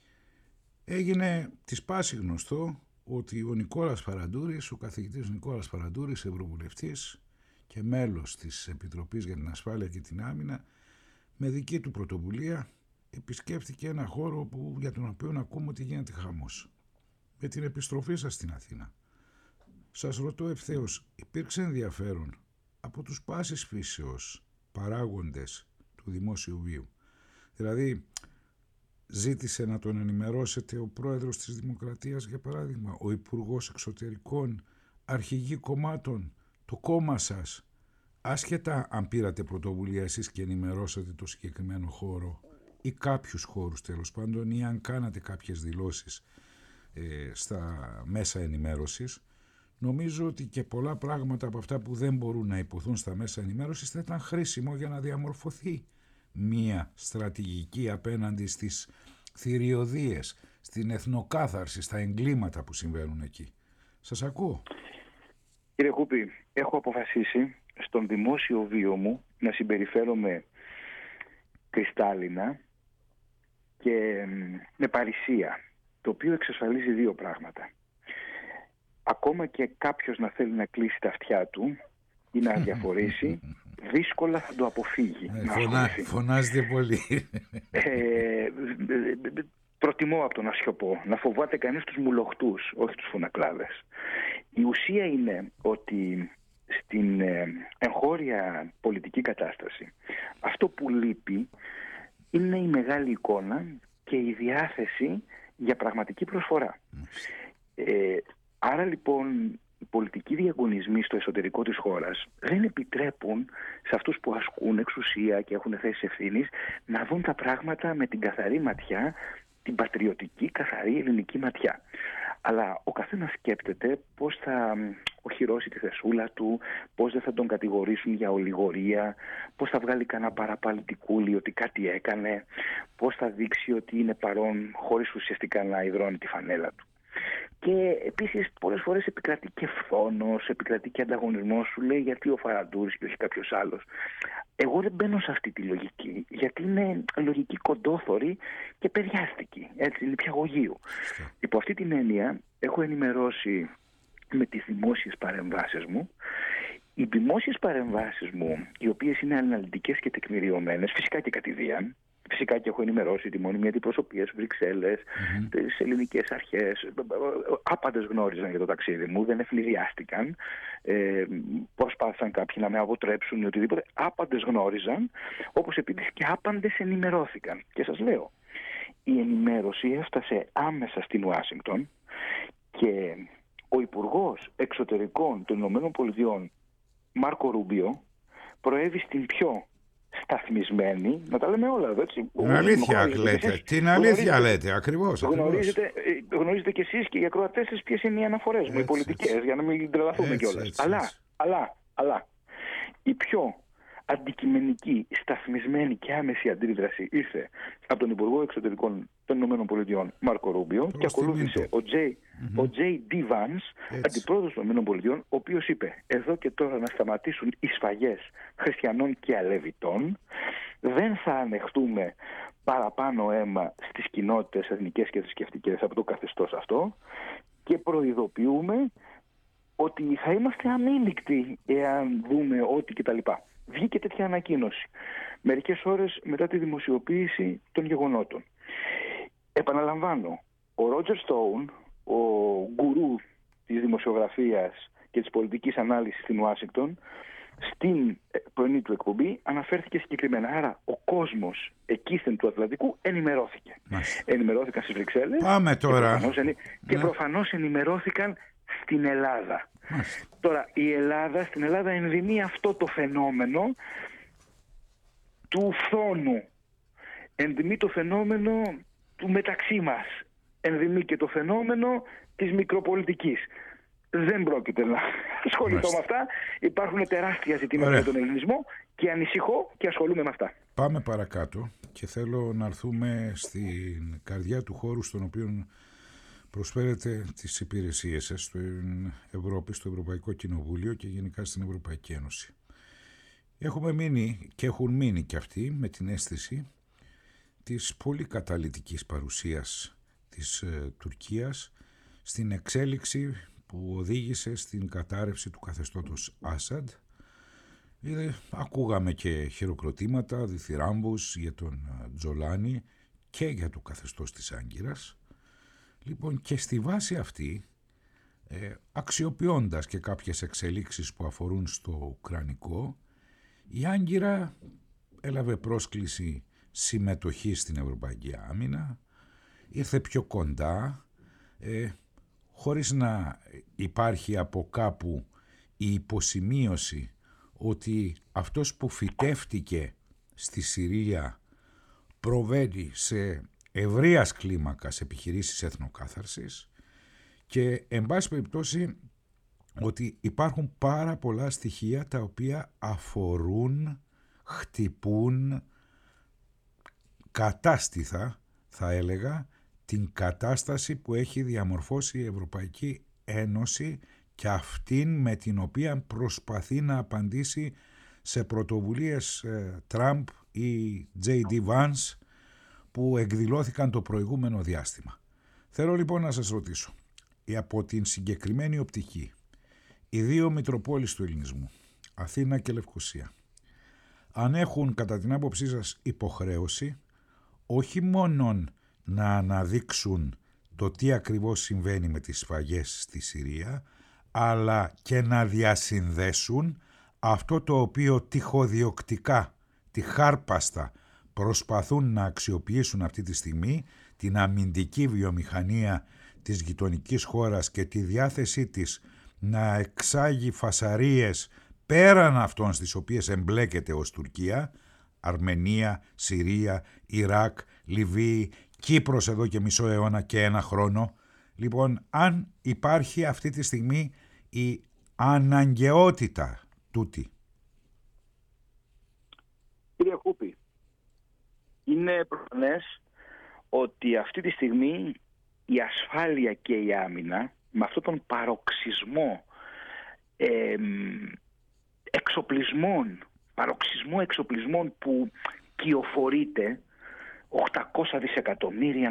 Έγινε της πάση γνωστό ότι ο Νικόλας Παραντούρης, ο καθηγητής Νικόλας Παραντούρης, ευρωβουλευτής και μέλος της Επιτροπής για την Ασφάλεια και την Άμυνα, με δική του πρωτοβουλία επισκέφθηκε ένα χώρο για τον οποίο ακούμε ότι γίνεται χαμός. Με την επιστροφή σας στην Αθήνα, Σας ρωτώ ευθέως, υπήρξε ενδιαφέρον από τους πάσης φύσεως παράγοντες του δημόσιου βίου? Δηλαδή, ζήτησε να τον ενημερώσετε ο πρόεδρος της Δημοκρατίας, για παράδειγμα, ο Υπουργός Εξωτερικών, αρχηγοί κομμάτων, το κόμμα σας, άσχετα αν πήρατε πρωτοβουλία εσείς και ενημερώσατε το συγκεκριμένο χώρο ή κάποιους χώρους τέλος πάντων, ή αν κάνατε κάποιες δηλώσεις στα μέσα ενημέρωσης, νομίζω ότι και πολλά πράγματα από αυτά που δεν μπορούν να υποθούν στα μέσα ενημέρωσης θα ήταν χρήσιμο για να διαμορφωθεί μία στρατηγική απέναντι στις θηριωδίες, στην εθνοκάθαρση, στα εγκλήματα που συμβαίνουν εκεί. Σας ακούω. Κύριε Κούπη, έχω αποφασίσει στον δημόσιο βίο μου να συμπεριφέρομαι κρυστάλλινα και με παρησία, το οποίο εξασφαλίζει δύο πράγματα. Ακόμα και κάποιος να θέλει να κλείσει τα αυτιά του ή να διαφορήσει, δύσκολα θα το αποφύγει. Φωνάζετε πολύ. Προτιμώ από τον ασιωπό να φοβάται κανείς τους μουλοχτούς, όχι τους φωνακλάδες. Η ουσία είναι ότι στην εγχώρια πολιτική κατάσταση αυτό που λείπει είναι η μεγάλη εικόνα και η διάθεση για πραγματική προσφορά. Άρα λοιπόν οι πολιτικοί διαγωνισμοί στο εσωτερικό της χώρας δεν επιτρέπουν σε αυτούς που ασκούν εξουσία και έχουν θέσεις ευθύνης να δουν τα πράγματα με την καθαρή ματιά, την πατριωτική, καθαρή ελληνική ματιά. Αλλά ο καθένας σκέπτεται πώς θα οχυρώσει τη θεσούλα του, πώς δεν θα τον κατηγορήσουν για ολιγορία, πώς θα βγάλει κανένα παραπαλιτικούλι ότι κάτι έκανε, πώς θα δείξει ότι είναι παρόν χωρίς ουσιαστικά να υδρώνει τη φανέλα του. Και επίσης πολλές φορές επικρατεί και φθόνος, επικρατεί και ανταγωνισμός, σου λέει γιατί ο Φαραντούρης και όχι κάποιος άλλος. Εγώ δεν μπαίνω σε αυτή τη λογική, γιατί είναι λογική κοντόθωρη και παιδιάστικη, έτσι, είναι πιαγωγείου. Υπό αυτή την έννοια έχω ενημερώσει με τις δημόσιες παρεμβάσεις μου. Οι δημόσιες παρεμβάσεις μου, οι οποίες είναι αναλυτικές και τεκμηριωμένες, φυσικά και κατηδίαν, φυσικά και έχω ενημερώσει τη μόνιμη αντιπροσωπεία στις Βρυξέλλες, τις ελληνικές αρχές. Άπαντες γνώριζαν για το ταξίδι μου, δεν ευνηδιάστηκαν. Προσπάθησαν κάποιοι να με αποτρέψουν ή οτιδήποτε. Άπαντες γνώριζαν, όπως επίσης και άπαντες ενημερώθηκαν. Και σας λέω, η ενημέρωση έφτασε άμεσα στην Ουάσιγκτον και ο Υπουργός Εξωτερικών των ΗΠΑ, Μάρκο Ρούμπιο, προέβη στην πιο σταθμισμένη, να τα λέμε όλα εδώ, έτσι. Την αλήθεια λέτε, την αλήθεια λέτε, ακριβώς. Γνωρίζετε κι εσείς και οι ακροατές σας ποιες είναι οι αναφορές μου, οι πολιτικές, για να μην τρελαθούμε κιόλας. Αλλά η πιο αντικειμενική, σταθμισμένη και άμεση αντίδραση ήρθε από τον Υπουργό Εξωτερικών των ΗΠΑ, Μάρκο Ρούμπιο, και ακολούθησε ο J.D. Vance, αντιπρόεδρος των ΗΠΑ, ο οποίος είπε εδώ και τώρα να σταματήσουν οι σφαγές χριστιανών και αλεβιτών, δεν θα ανεχτούμε παραπάνω αίμα στις κοινότητες εθνικές και θρησκευτικές από το καθεστώς αυτό και προειδοποιούμε ότι θα είμαστε αμήλικτοι εάν δούμε ό,τι κτλ. Βγήκε τέτοια ανακοίνωση μερικές ώρες μετά τη δημοσιοποίηση των γεγονότων. Επαναλαμβάνω, ο Ρότζερ Στόουν, ο γκουρού της δημοσιογραφίας και της πολιτικής ανάλυσης στην Ουάσιγκτον, στην πρωινή του εκπομπή αναφέρθηκε συγκεκριμένα. Άρα ο κόσμος εκείθεν του Ατλαντικού ενημερώθηκε. Ενημερώθηκαν στις Βρυξέλλες. Πάμε τώρα. Και προφανώς ενημερώθηκαν στην Ελλάδα. Τώρα στην Ελλάδα ενδυμεί αυτό το φαινόμενο του φθόνου. Ενδυμεί το φαινόμενο του μεταξύ μας. Ενδυμεί και το φαινόμενο της μικροπολιτικής. Δεν πρόκειται να ασχοληθώ με αυτά. Υπάρχουν τεράστια ζητήματα για τον ελληνισμό και ανησυχώ και ασχολούμαι με αυτά. Πάμε παρακάτω και θέλω να έρθουμε στην καρδιά του χώρου στον οποίο προσφέρετε τις υπηρεσίες σας στην Ευρώπη, στο Ευρωπαϊκό Κοινοβούλιο και γενικά στην Ευρωπαϊκή Ένωση. Έχουμε μείνει και έχουν μείνει κι αυτοί με την αίσθηση της πολύ καταλυτικής παρουσίας της Τουρκίας στην εξέλιξη που οδήγησε στην κατάρρευση του καθεστώτος Άσαντ. Ακούγαμε και χειροκροτήματα, διθυράμβους για τον Τζολάνι και για το καθεστώς της Άγκυρας. Λοιπόν, και στη βάση αυτή αξιοποιώντας και κάποιες εξελίξεις που αφορούν στο Ουκρανικό, η Άγκυρα έλαβε πρόσκληση συμμετοχή στην Ευρωπαϊκή Άμυνα, ήρθε πιο κοντά, χωρίς να υπάρχει από κάπου η υποσημείωση ότι αυτός που φυτεύτηκε στη Συρία προβαίνει σε ευρείας κλίμακας επιχειρήσεις εθνοκάθαρσης και εν πάση περιπτώσει ότι υπάρχουν πάρα πολλά στοιχεία τα οποία αφορούν, χτυπούν κατάστηθα, θα έλεγα, την κατάσταση που έχει διαμορφώσει η Ευρωπαϊκή Ένωση και αυτήν με την οποία προσπαθεί να απαντήσει σε πρωτοβουλίες Τραμπ ή J.D. Vance που εκδηλώθηκαν το προηγούμενο διάστημα. Θέλω λοιπόν να σας ρωτήσω, από την συγκεκριμένη οπτική, οι δύο Μητροπόλεις του Ελληνισμού, Αθήνα και Λευκοσία, αν έχουν κατά την άποψή σας υποχρέωση όχι μόνον να αναδείξουν το τι ακριβώς συμβαίνει με τις σφαγές στη Συρία, αλλά και να διασυνδέσουν αυτό το οποίο τυχοδιοκτικά, τυχάρπαστα προσπαθούν να αξιοποιήσουν αυτή τη στιγμή, την αμυντική βιομηχανία της γειτονικής χώρας και τη διάθεσή της να εξάγει φασαρίες πέραν αυτών στις οποίες εμπλέκεται ως Τουρκία, Αρμενία, Συρία, Ιράκ, Λιβύη, Κύπρος εδώ και μισό αιώνα και ένα χρόνο. Λοιπόν, αν υπάρχει αυτή τη στιγμή η αναγκαιότητα τούτη. Κύριε Χούπη, είναι προφανές ότι αυτή τη στιγμή η ασφάλεια και η άμυνα με αυτόν τον παροξισμό εξοπλισμών που κυοφορείται 800 δισεκατομμύρια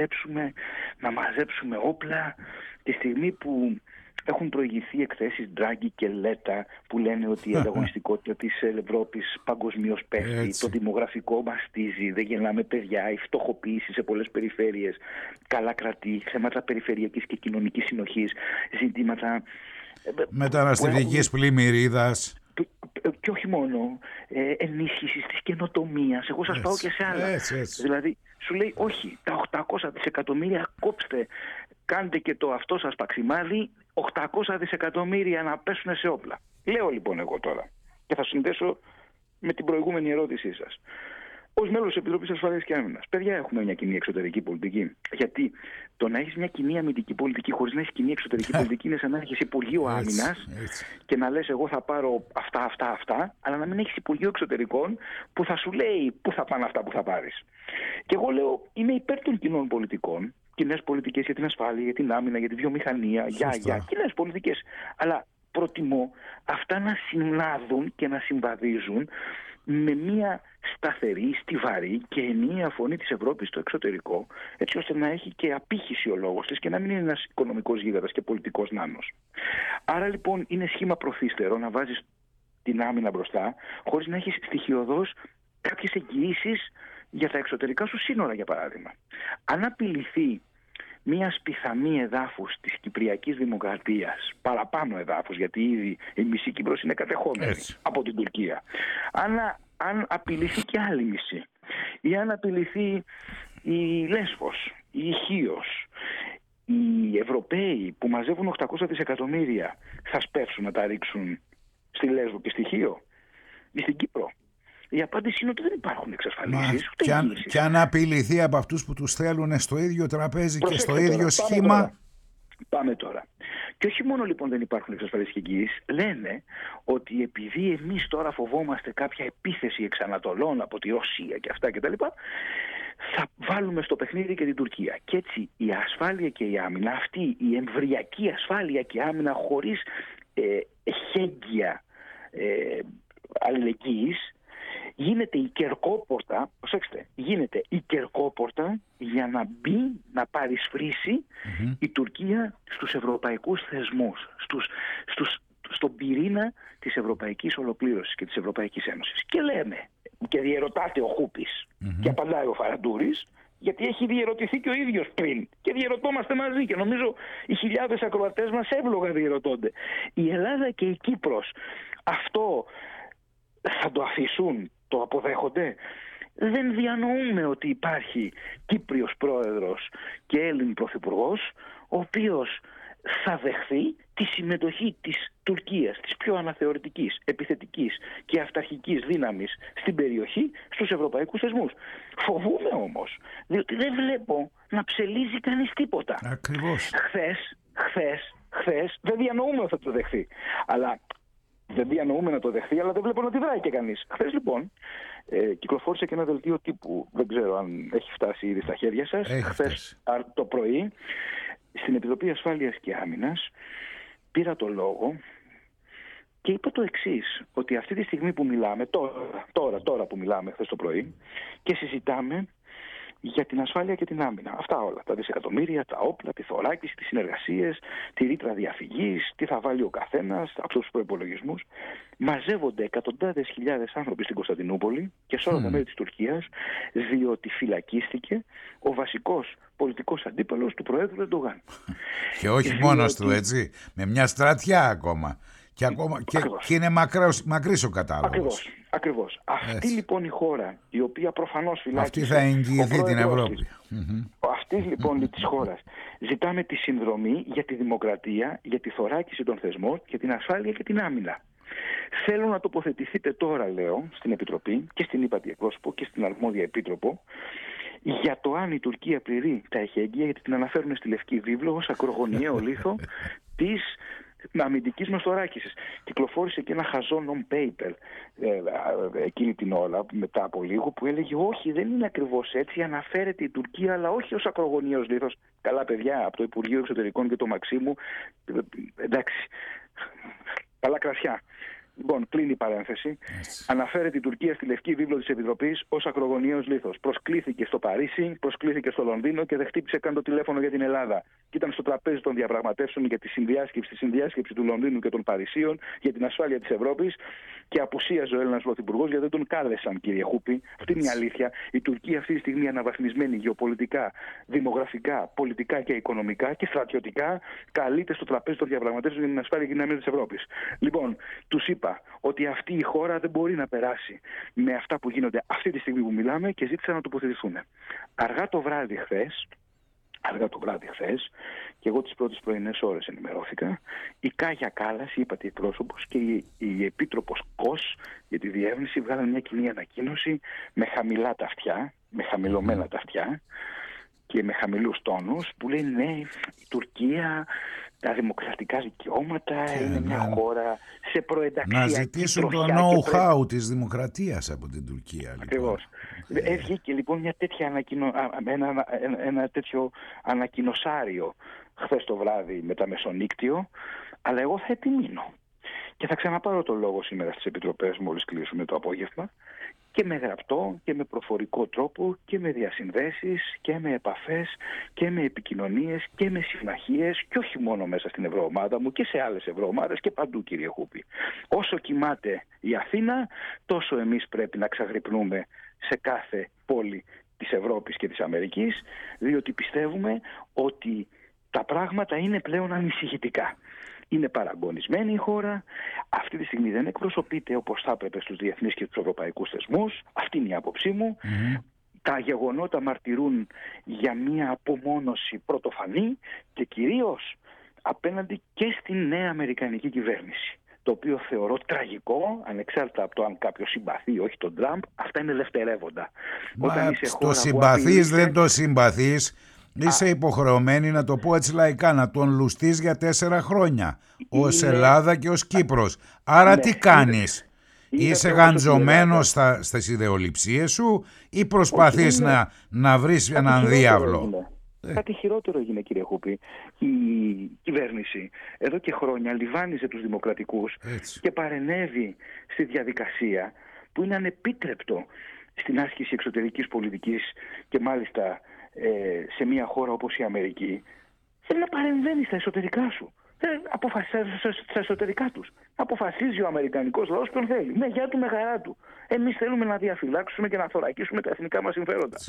να μαζέψουμε όπλα τη στιγμή που έχουν προηγηθεί εκθέσεις Ντράγκη και Λέτα που λένε ότι η ανταγωνιστικότητα της Ευρώπης παγκοσμίως πέφτει, το δημογραφικό μαστίζει, δεν γεννάμε παιδιά, η φτωχοποίηση σε πολλές περιφέρειες καλά κρατεί, θέματα περιφερειακής και κοινωνικής συνοχής, ζητήματα μεταναστευτικής πλημμυρίδας. Και όχι μόνο, ενίσχυσης της καινοτομίας. Εγώ σας πάω και σε άλλα. Έτσι. Δηλαδή, σου λέει όχι, τα 800 δισεκατομμύρια κόψτε, κάντε και το αυτό σας παξιμάδι, 800 δισεκατομμύρια να πέσουν σε όπλα. Λέω λοιπόν εγώ τώρα, και θα συνδέσω με την προηγούμενη ερώτησή σας. Ως μέλος της Επιτροπής Ασφαλείας και Άμυνας, παιδιά, έχουμε μια κοινή εξωτερική πολιτική. Γιατί το να έχεις μια κοινή αμυντική πολιτική χωρίς να έχεις κοινή εξωτερική πολιτική είναι σαν να έχεις Υπουργείο Άμυνας και να λες εγώ θα πάρω αυτά, αλλά να μην έχεις Υπουργείο Εξωτερικών που θα σου λέει πού θα πάνε αυτά που θα πάρεις. Και εγώ λέω, είμαι υπέρ των κοινών πολιτικών, κοινές πολιτικές για την ασφάλεια, για την άμυνα, για τη βιομηχανία, για κοινές πολιτικές. Αλλά προτιμώ αυτά να συνάδουν και να συμβαδίζουν με μια σταθερή, στιβαρή και ενιαία φωνή της Ευρώπης στο εξωτερικό, έτσι ώστε να έχει και απήχηση ο λόγος της και να μην είναι ένας οικονομικός γίγαντας και πολιτικός νάνος. Άρα λοιπόν είναι σχήμα προθύστερο να βάζεις την άμυνα μπροστά, χωρίς να έχεις στοιχειοδός κάποιες εγγυήσεις για τα εξωτερικά σου σύνορα, για παράδειγμα. Αν απειληθεί μια σπιθαμή εδάφους της Κυπριακής Δημοκρατίας, παραπάνω εδάφους, γιατί ήδη η μισή Κύπρος είναι κατεχόμενη από την Τουρκία. Αν απειληθεί και άλλη μισή, ή αν απειληθεί η Λέσβος, η Χίος, οι Ευρωπαίοι που μαζεύουν 800 δισεκατομμύρια θα σπεύσουν να τα ρίξουν στη Λέσβο και στη Χίο ή στην Κύπρο? Η απάντηση είναι ότι δεν υπάρχουν εξασφαλίσεις. Και αν απειληθεί από αυτούς που τους θέλουν στο ίδιο τραπέζι και στο ίδιο σχήμα. Πάμε τώρα. Και όχι μόνο λοιπόν δεν υπάρχουν εξασφαλίσεις και εγγυήσεις, λένε ότι επειδή εμείς τώρα φοβόμαστε κάποια επίθεση εξ Ανατολών από τη Ρωσία και αυτά κτλ., θα βάλουμε στο παιχνίδι και την Τουρκία. Και έτσι η ασφάλεια και η άμυνα, αυτή η εμβριακή ασφάλεια και άμυνα χωρίς εχέγγυα αλληλεγγύης, γίνεται η κερκόπορτα, προσέξτε, γίνεται η κερκόπορτα για να μπει, να παρισφρήσει η Τουρκία στους ευρωπαϊκούς θεσμούς, στον πυρήνα της ευρωπαϊκής ολοκλήρωσης και της Ευρωπαϊκής Ένωσης. Και λέμε, και διερωτάται ο Χούπης και απαντάει ο Φαραντούρης, γιατί έχει διερωτηθεί και ο ίδιος πριν. Και διερωτόμαστε μαζί και νομίζω οι χιλιάδες ακροατές μας εύλογα διερωτώνται. Η Ελλάδα και η Κύπρος αυτό θα το αφήσουν, το αποδέχονται? Δεν διανοούμε ότι υπάρχει Κύπριος πρόεδρος και Έλλην πρωθυπουργός, ο οποίος θα δεχθεί τη συμμετοχή της Τουρκίας, της πιο αναθεωρητικής, επιθετικής και αυταρχικής δύναμης στην περιοχή, στους ευρωπαϊκούς θεσμούς. Φοβούμαι όμως, διότι δεν βλέπω να ψελίζει κανείς τίποτα. Ακριβώς. Χθες δεν διανοούμε ότι θα το δεχθεί. Αλλά δεν διανοούμε να το δεχθεί, αλλά δεν βλέπω να τη δράει και κανείς. Χθες λοιπόν κυκλοφόρησε και ένα δελτίο τύπου, δεν ξέρω αν έχει φτάσει ήδη στα χέρια σας. Χθες το πρωί, στην Επιτροπή Ασφάλειας και Άμυνας, πήρα το λόγο και είπα το εξής, ότι αυτή τη στιγμή που μιλάμε, τώρα που μιλάμε χθες το πρωί, και συζητάμε για την ασφάλεια και την άμυνα. Αυτά όλα. Τα δισεκατομμύρια, τα όπλα, τη θωράκιση, τις συνεργασίες, τη ρήτρα διαφυγής, τι θα βάλει ο καθένας, αυτούς τους προϋπολογισμούς. Μαζεύονται εκατοντάδες χιλιάδες άνθρωποι στην Κωνσταντινούπολη και σε όλα τα μέρη της Τουρκίας, διότι φυλακίστηκε ο βασικός πολιτικός αντίπαλος του Προέδρου Ερντογάν. Και όχι μόνος του, έτσι. Με μια στρατιά ακόμα. Και είναι μακρύς ο κατάλογος. Ακριβώς. Αυτή λοιπόν η χώρα, η οποία προφανώς φυλάκισε... Αυτή θα εγγυηθεί την Ευρώπη. Αυτή λοιπόν της χώρας ζητάμε τη συνδρομή για τη δημοκρατία, για τη θωράκιση των θεσμών, για την ασφάλεια και την άμυνα. Θέλω να τοποθετηθείτε τώρα, λέω, στην Επιτροπή και στην ύπατη εκπρόσωπο και στην αρμόδια επίτροπο, για το αν η Τουρκία πληρεί τα εχέγγυα, γιατί την αναφέρουν στη Λευκή Βίβλο ως ακρογωνιαίο λίθο της αμυντικής μας θωράκισης. Κυκλοφόρησε και ένα χαζό non-paper εκείνη την ώρα, μετά από λίγο, που έλεγε όχι, δεν είναι ακριβώς έτσι, αναφέρεται η Τουρκία, αλλά όχι ως ακρογωνιαίος λίθος. Καλά παιδιά, από το Υπουργείο Εξωτερικών και το Μαξίμου, εντάξει, καλά κρασιά. Λοιπόν, κλείνει η παρένθεση. Αναφέρεται η Τουρκία στη Λευκή Βίβλο της Επιτροπής ως ακρογωνιαίος λίθος. Προσκλήθηκε στο Παρίσι, προσκλήθηκε στο Λονδίνο και δεν χτύπησε καν το τηλέφωνο για την Ελλάδα. Και ήταν στο τραπέζι των διαπραγματεύσεων για τη συνδιάσκεψη του Λονδίνου και των Παρισίων για την ασφάλεια της Ευρώπης και απουσίαζε ο Έλληνας πρωθυπουργός γιατί δεν τον κάλεσαν, κύριε Χούπη. Αυτή είναι η αλήθεια. Η Τουρκία αυτή τη στιγμή αναβαθμισμένη γεωπολιτικά, δημογραφικά, πολιτικά και οικονομικά και στρατιωτικά καλείται στο τραπέζι των διαπραγματεύσεων για την ασφάλεια και την άμυνα της Ευρώπης. Λοιπόν, τους είπα ότι αυτή η χώρα δεν μπορεί να περάσει με αυτά που γίνονται αυτή τη στιγμή που μιλάμε και ζήτησαν να τοποθετηθούν. Αργά το βράδυ χθες, και εγώ τις πρώτες πρωινές ώρες ενημερώθηκα, η Κάγια Κάλλας, η ύπατη εκπρόσωπος, και η Επίτροπος Κος για τη διεύνηση βγάλαν μια κοινή ανακοίνωση με χαμηλά τα αυτιά, με χαμηλωμένα τα αυτιά και με χαμηλούς τόνους, που λέει ναι, η Τουρκία, τα δημοκρατικά δικαιώματα, είναι μια χώρα σε προενταξιακή να ζητήσουν το know-how της δημοκρατίας από την Τουρκία. Λοιπόν. Ακριβώς. Βγήκε λοιπόν ένα τέτοιο ανακοινωσάριο χθες το βράδυ με τα μεσονύκτιο, αλλά εγώ θα επιμείνω. Και θα ξαναπάρω το λόγο σήμερα στις επιτροπές μόλις κλείσουμε το απόγευμα, και με γραπτό και με προφορικό τρόπο και με διασυνδέσεις και με επαφές και με επικοινωνίες και με συμμαχίες, και όχι μόνο μέσα στην ευρωομάδα μου και σε άλλες ευρωομάδες και παντού, κύριε Χούπη. Όσο κοιμάται η Αθήνα, τόσο εμείς πρέπει να ξαγρυπνούμε σε κάθε πόλη της Ευρώπης και της Αμερικής, διότι πιστεύουμε ότι τα πράγματα είναι πλέον ανησυχητικά. Είναι παραγωνισμένη η χώρα, αυτή τη στιγμή δεν εκπροσωπείται όπως θα έπρεπε στους διεθνείς και τους ευρωπαϊκούς θεσμούς, αυτή είναι η άποψή μου. Τα γεγονότα μαρτυρούν για μια απομόνωση πρωτοφανή και κυρίως απέναντι και στην νέα αμερικανική κυβέρνηση. Το οποίο θεωρώ τραγικό, ανεξάρτητα από το αν κάποιος συμπαθεί ή όχι τον Τραμπ, αυτά είναι δευτερεύοντα. Το συμπαθείς δεν το συμπαθείς. Είσαι υποχρεωμένη, να το πω έτσι λαϊκά, να τον λουστείς για 4 χρόνια ως Ελλάδα και ως Κύπρος. Άρα τι κάνεις? Είσαι γαντζωμένος στις ιδεολειψίες σου ή προσπαθείς να βρεις έναν διάβλο? Κάτι χειρότερο έγινε, κύριε Χούπη. Η κυβέρνηση εδώ και χρόνια λιβάνιζε τους δημοκρατικούς και παρενέβη στη διαδικασία που είναι ανεπίτρεπτο στην άσκηση εξωτερικής πολιτικής και μάλιστα σε μια χώρα όπως η Αμερική. Θέλει να παρεμβαίνει στα εσωτερικά σου. Στα εσωτερικά τους. Αποφασίζει ο αμερικανικός λαός ποιον θέλει. Με γεια του, με χαρά του. Εμείς θέλουμε να διαφυλάξουμε και να θωρακίσουμε τα εθνικά μας συμφέροντα.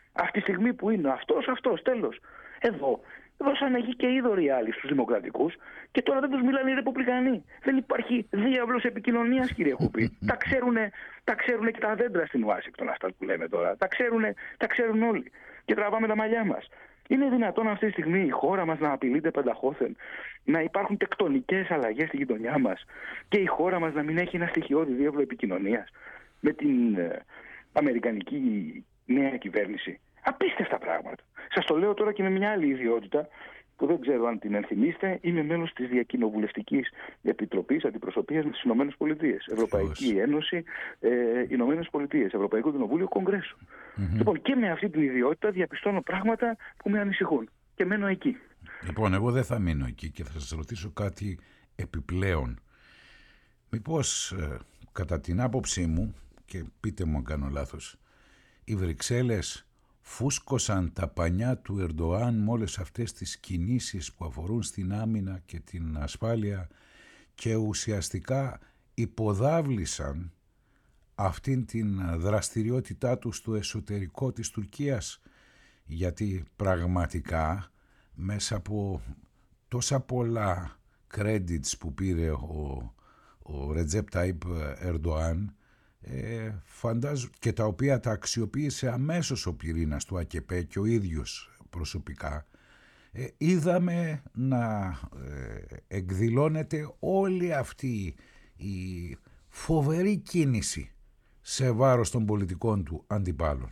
Αυτή τη στιγμή που είναι αυτός, τέλος. Εδώ δώσανε γη και είδωροι άλλοι στους δημοκρατικούς και τώρα δεν τους μιλάνε οι ρεπουμπλικανοί. Δεν υπάρχει διάβλος επικοινωνίας, κύριε Χούπη. τα ξέρουνε και τα δέντρα στην Ουάσιγκτον αυτά που λέμε τώρα. Τα ξέρουν όλοι. Και τραβάμε τα μαλλιά μας. Είναι δυνατόν αυτή τη στιγμή η χώρα μας να απειλείται πενταχώθεν, να υπάρχουν τεκτονικές αλλαγές στη γειτονιά μας και η χώρα μας να μην έχει ένα στοιχειώδη διάβλο επικοινωνίας με την αμερικανική νέα κυβέρνηση? Απίστευτα πράγματα. Σας το λέω τώρα και με μια άλλη ιδιότητα που δεν ξέρω αν την ενθυμίστε. Είμαι μέλος της Διακοινοβουλευτικής Επιτροπής Αντιπροσωπείας με τις Ηνωμένες Πολιτείες. Ευρωπαϊκή Ένωση, Ηνωμένες Πολιτείες, Ευρωπαϊκό Κοινοβούλιο, Κογκρέσο. Λοιπόν, και με αυτή την ιδιότητα διαπιστώνω πράγματα που με ανησυχούν και μένω εκεί. Λοιπόν, εγώ δεν θα μείνω εκεί και θα σας ρωτήσω κάτι επιπλέον. Μήπως, κατά την άποψή μου, και πείτε μου αν κάνω λάθος, οι Βρυξέλλες φούσκωσαν τα πανιά του Ερντοάν με όλες αυτές τις κινήσεις που αφορούν στην άμυνα και την ασφάλεια και ουσιαστικά υποδάβλησαν αυτήν την δραστηριότητά του στο εσωτερικό της Τουρκίας, γιατί πραγματικά μέσα από τόσα πολλά credits που πήρε ο Ρετζέπ Ταϊπ Ερντοάν και τα οποία τα αξιοποίησε αμέσως ο πυρήνας του ΑΚΕΠ και ο ίδιος προσωπικά, είδαμε να εκδηλώνεται όλη αυτή η φοβερή κίνηση σε βάρος των πολιτικών του αντιπάλων.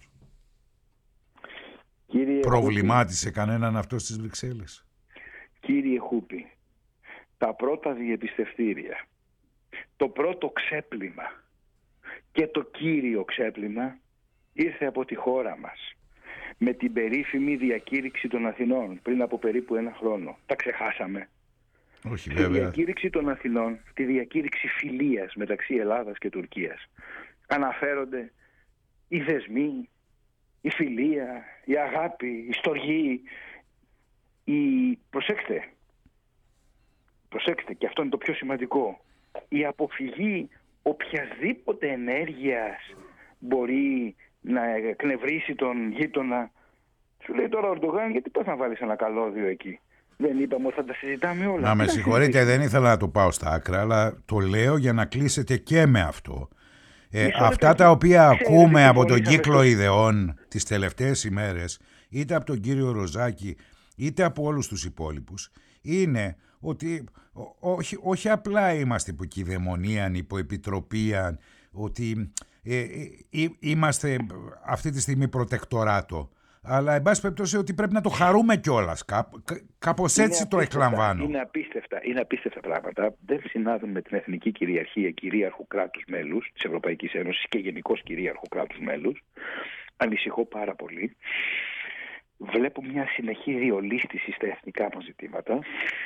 Προβλημάτισε κανέναν αυτό στις Βρυξέλλες? Κύριε Χούπη, τα πρώτα διεπιστευτήρια, το πρώτο ξέπλυμα και το κύριο ξέπλυμα ήρθε από τη χώρα μας με την περίφημη διακήρυξη των Αθηνών πριν από περίπου 1 χρόνο. Τα ξεχάσαμε? Όχι, βέβαια. Στη διακήρυξη των Αθηνών, τη διακήρυξη φιλίας μεταξύ Ελλάδας και Τουρκίας, αναφέρονται οι δεσμοί, η φιλία, η αγάπη, η στοργή, προσέξτε, και αυτό είναι το πιο σημαντικό, η αποφυγή οποιασδήποτε ενέργειας μπορεί να εκνευρίσει τον γείτονα. Σου λέει τώρα ο Ερντογάν, γιατί πας να βάλεις ένα καλώδιο εκεί? Δεν είπαμε ότι θα τα συζητάμε όλα? Να με συγχωρείτε, δεν ήθελα να το πάω στα άκρα, αλλά το λέω για να κλείσετε και με αυτό. Αυτά τα οποία ακούμε από τον κύκλο ιδεών τις τελευταίες ημέρες, είτε από τον κύριο Ροζάκη είτε από όλους τους υπόλοιπους, είναι ότι όχι απλά είμαστε υποκειδαιμονίαν, υποεπιτροπίαν, ότι είμαστε αυτή τη στιγμή προτεκτοράτο, αλλά εν πάση περιπτώσει ότι πρέπει να το χαρούμε κιόλας. Κάπως έτσι το εκλαμβάνω. Είναι απίστευτα πράγματα. Δεν συνάδουν με την εθνική κυριαρχία κυρίαρχου κράτους μέλους της Ευρωπαϊκής Ένωσης και γενικώς κυρίαρχου κράτους μέλους. Ανησυχώ πάρα πολύ. Βλέπω μια συνεχή διολίσθηση στα εθνικά μας ζητήματα.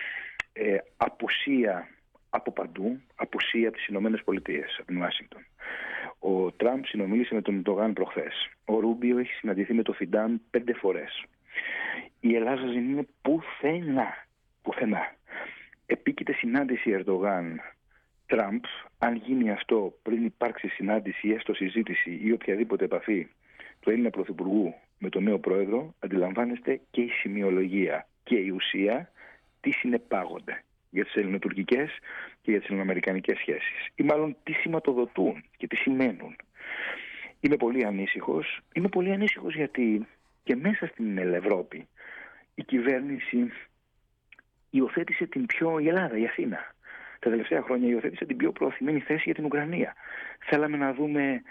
Απουσία από παντού, απουσία από τις Ηνωμένες Πολιτείες, από την Ουάσιγκτον. Ο Τραμπ συνομίλησε με τον Ερντογάν προχθές. Ο Ρούμπιο έχει συναντηθεί με το Φιντάν 5 φορές. Η Ελλάδα δεν είναι πουθενά. Επίκειται συνάντηση Ερντογάν-Τραμπ. Αν γίνει αυτό πριν υπάρξει συνάντηση ή έστω συζήτηση ή οποιαδήποτε επαφή του Έλληνα Πρωθυπουργού με τον νέο Πρόεδρο, αντιλαμβάνεστε και η σημειολογία και η ουσία τι συνεπάγονται για τις ελληνοτουρκικές και για τις ελληνοαμερικανικές σχέσεις, ή μάλλον τι σηματοδοτούν και τι σημαίνουν. Είμαι πολύ ανήσυχος γιατί και μέσα στην Ευρώπη η κυβέρνηση υιοθέτησε η Ελλάδα, η Αθήνα, τα τελευταία χρόνια υιοθέτησε την πιο προωθημένη θέση για την Ουκρανία. Θέλαμε να δούμε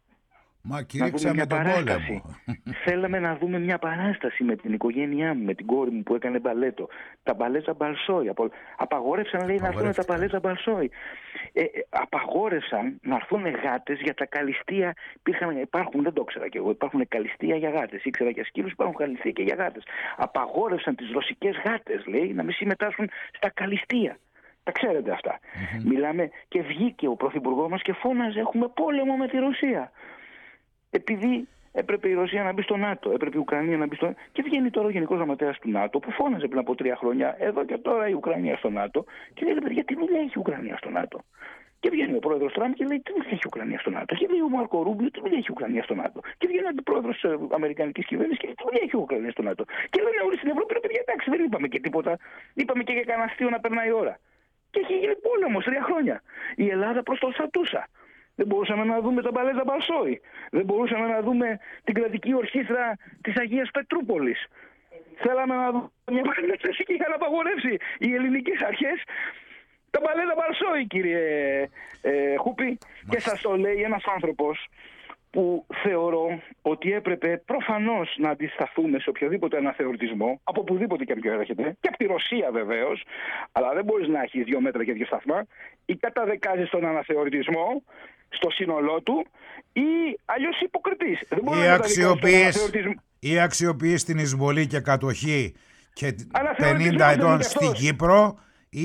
μια παράσταση. Θέλαμε να δούμε μια παράσταση με την οικογένειά μου, με την κόρη μου που έκανε μπαλέτο. Τα μπαλέτσα Μπαλσόι. Απαγόρευσαν, λέει, να έρθουν τα μπαλέτσα Μπαλσόι. Απαγόρευσαν να έρθουν γάτες για τα καλυστεία. Υπάρχουν, δεν το ήξερα κι εγώ, υπάρχουν καλυστεία για γάτες. Ήξερα για σκύλους, υπάρχουν καλυστεία και για γάτες. Απαγόρευσαν τις ρωσικές γάτες, λέει, να μην συμμετάσχουν στα καλυστεία. Τα ξέρετε αυτά. Μιλάμε και βγήκε ο πρωθυπουργός μας και φώναζε: έχουμε πόλεμο με τη Ρωσία. Επειδή έπρεπε η Ρωσία να μπει στο ΝΑΤΟ, έπρεπε η Ουκρανία να μπει στο ΝΑΤΟ. Και βγαίνει τώρα ο Γενικός Γραμματέας του ΝΑΤΟ που φώναζε πριν από 3 χρόνια, εδώ και τώρα η Ουκρανία στο ΝΑΤΟ. Και λέει: παιδιά, τι δουλειά έχει η Ουκρανία στο ΝΑΤΟ? Και βγαίνει ο πρόεδρος Τραμπ και λέει: τι δουλειά έχει η Ουκρανία στο ΝΑΤΟ. Και λέει ο Μάρκο Ρούμπιο: τι δουλειά έχει η Ουκρανία στο ΝΑΤΟ. Και βγαίνει ο αντιπρόεδρος της Αμερικανικής κυβέρνησης και λέει: τι δουλειά έχει η Ουκρανία στο ΝΑΤΟ. Και λένε όλοι στην Ευρώπη: ρε παιδιά, εντάξει, δεν είπαμε και τίποτα. Είπαμε και για κανένα αστείο να περνάει η ώρα. Και έχει γίνει πόλεμος 3 χρόνια. Η Ελλάδα προς το Σατούσα. Δεν μπορούσαμε να δούμε τον Παλέζα Μπαλσόη. Δεν μπορούσαμε να δούμε την κρατική ορχήστρα της Αγίας Πετρούπολης. Θέλαμε να δούμε μια παρέλαση και είχαν απαγορεύσει οι ελληνικές αρχές τον Παλέζα Μπαλσόη, κύριε Χούπη. Και σας το λέει ένας άνθρωπος που θεωρώ ότι έπρεπε προφανώς να αντισταθούμε σε οποιοδήποτε αναθεωρητισμό, από οπουδήποτε και αν έρχεται, και από τη Ρωσία βεβαίως, αλλά δεν μπορείς να έχεις 2 μέτρα και 2 σταθμά, ή καταδεκάζεις τον αναθεωρητισμό στο σύνολό του, ή αλλιώς υποκριτής. Δεν μπορεί να ή αξιοποιείς την εισβολή και κατοχή και 50 ετών στην Κύπρο.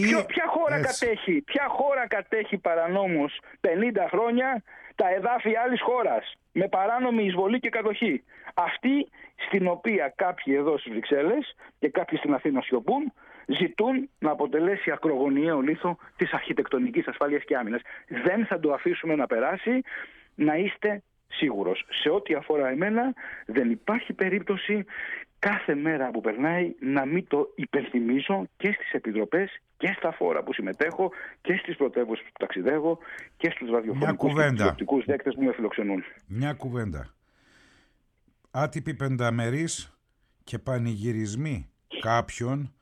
Ποια χώρα κατέχει παρανόμως 50 χρόνια τα εδάφη άλλης χώρας με παράνομη εισβολή και κατοχή? Αυτή στην οποία κάποιοι εδώ στις Βρυξέλλες και κάποιοι στην Αθήνα σιωπούν, ζητούν να αποτελέσει ακρογωνιαίο λίθο της αρχιτεκτονικής ασφάλειας και άμυνας. Δεν θα το αφήσουμε να περάσει, να είστε σίγουρος. Σε ό,τι αφορά εμένα, δεν υπάρχει περίπτωση κάθε μέρα που περνάει να μην το υπενθυμίζω και στις επιτροπές και στα φόρα που συμμετέχω και στις πρωτεύουσες που ταξιδεύω και στους ραδιοφωνικούς και τηλεοπτικούς δέκτες που με φιλοξενούν. Μια κουβέντα. Άτυποι πενταμερείς και πανηγυρισμοί κάποιων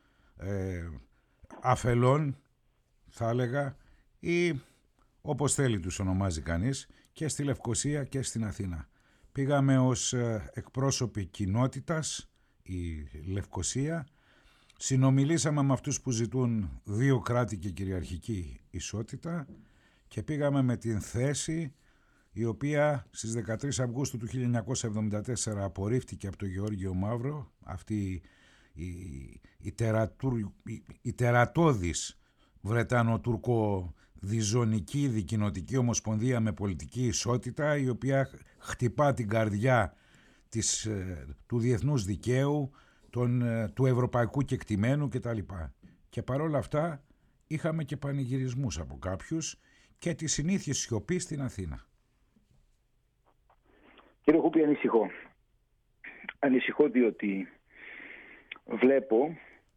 αφελών, θα έλεγα, ή όπως θέλει τους ονομάζει κανείς, και στη Λευκοσία και στην Αθήνα. Πήγαμε ως εκπρόσωποι κοινότητας, η Λευκοσία, συνομιλήσαμε με αυτούς που ζητούν 2 κράτη και κυριαρχική ισότητα και πήγαμε με την θέση η οποία στις 13 Αυγούστου του 1974 απορρίφθηκε από τον Γεώργιο Μαύρο, αυτή η τερατώδης Βρετανο-Τουρκο-διζωνική δικοινοτική ομοσπονδία με πολιτική ισότητα, η οποία χτυπά την καρδιά του διεθνούς δικαίου, του ευρωπαϊκού κεκτημένου κτλ. Και παρόλα αυτά είχαμε και πανηγυρισμούς από κάποιους και τη συνήθιη σιωπή στην Αθήνα. Κύριε Χούπη, ανησυχώ. Ανησυχώ διότι βλέπω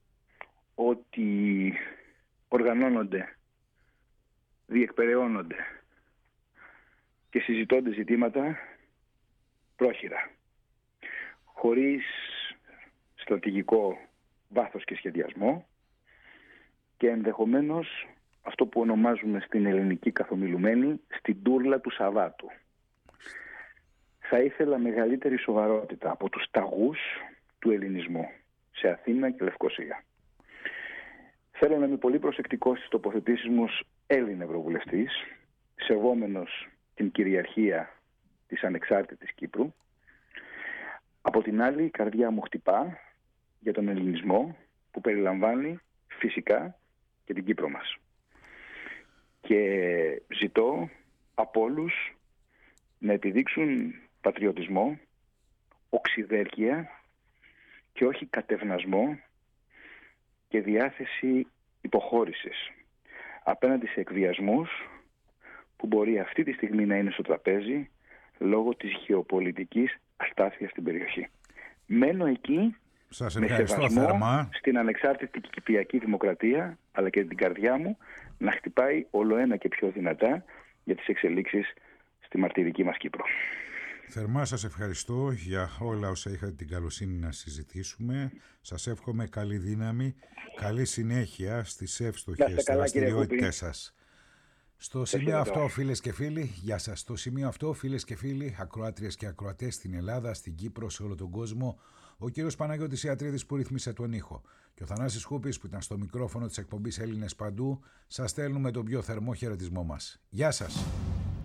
ότι οργανώνονται, διεκπεραιώνονται και συζητώνται ζητήματα πρόχειρα, χωρίς στρατηγικό βάθος και σχεδιασμό και ενδεχομένως αυτό που ονομάζουμε στην ελληνική καθομιλουμένη στην τούρλα του Σαββάτου. Θα ήθελα μεγαλύτερη σοβαρότητα από τους ταγούς του ελληνισμού σε Αθήνα και Λευκοσία. Θέλω να είμαι πολύ προσεκτικός στις τοποθετήσεις μου ως Έλληνα Ευρωβουλευτής, σεβόμενος την κυριαρχία της ανεξάρτητης Κύπρου. Από την άλλη, η καρδιά μου χτυπά για τον ελληνισμό που περιλαμβάνει φυσικά και την Κύπρο μας. Και ζητώ από όλους να επιδείξουν πατριωτισμό, οξυδέρκεια και όχι κατευνασμό και διάθεση υποχώρησης απέναντι σε εκβιασμούς που μπορεί αυτή τη στιγμή να είναι στο τραπέζι λόγω της γεωπολιτικής αστάθειας στην περιοχή. Μένω εκεί. Σας ευχαριστώ θερμά. Στην ανεξάρτητη κυπριακή δημοκρατία, αλλά και την καρδιά μου να χτυπάει όλο ένα και πιο δυνατά για τις εξελίξεις στη μαρτυρική μας Κύπρο. Θερμά σας ευχαριστώ για όλα όσα είχατε την καλοσύνη να συζητήσουμε. Σας εύχομαι καλή δύναμη, καλή συνέχεια στις εύστοχες δραστηριότητες σας. Στο σημείο αυτό, φίλες και φίλοι, γεια σας. Στο σημείο αυτό, φίλες και φίλοι, ακροάτριες και ακροατές στην Ελλάδα, στην Κύπρο, σε όλο τον κόσμο, ο κύριος Παναγιώτης Ιατρίδης που ρύθμισε τον ήχο και ο Θανάσης Χούπης που ήταν στο μικρόφωνο της εκπομπής Έλληνες Παντού, σας στέλνουμε τον πιο θερμό χαιρετισμό μας. Γεια σας.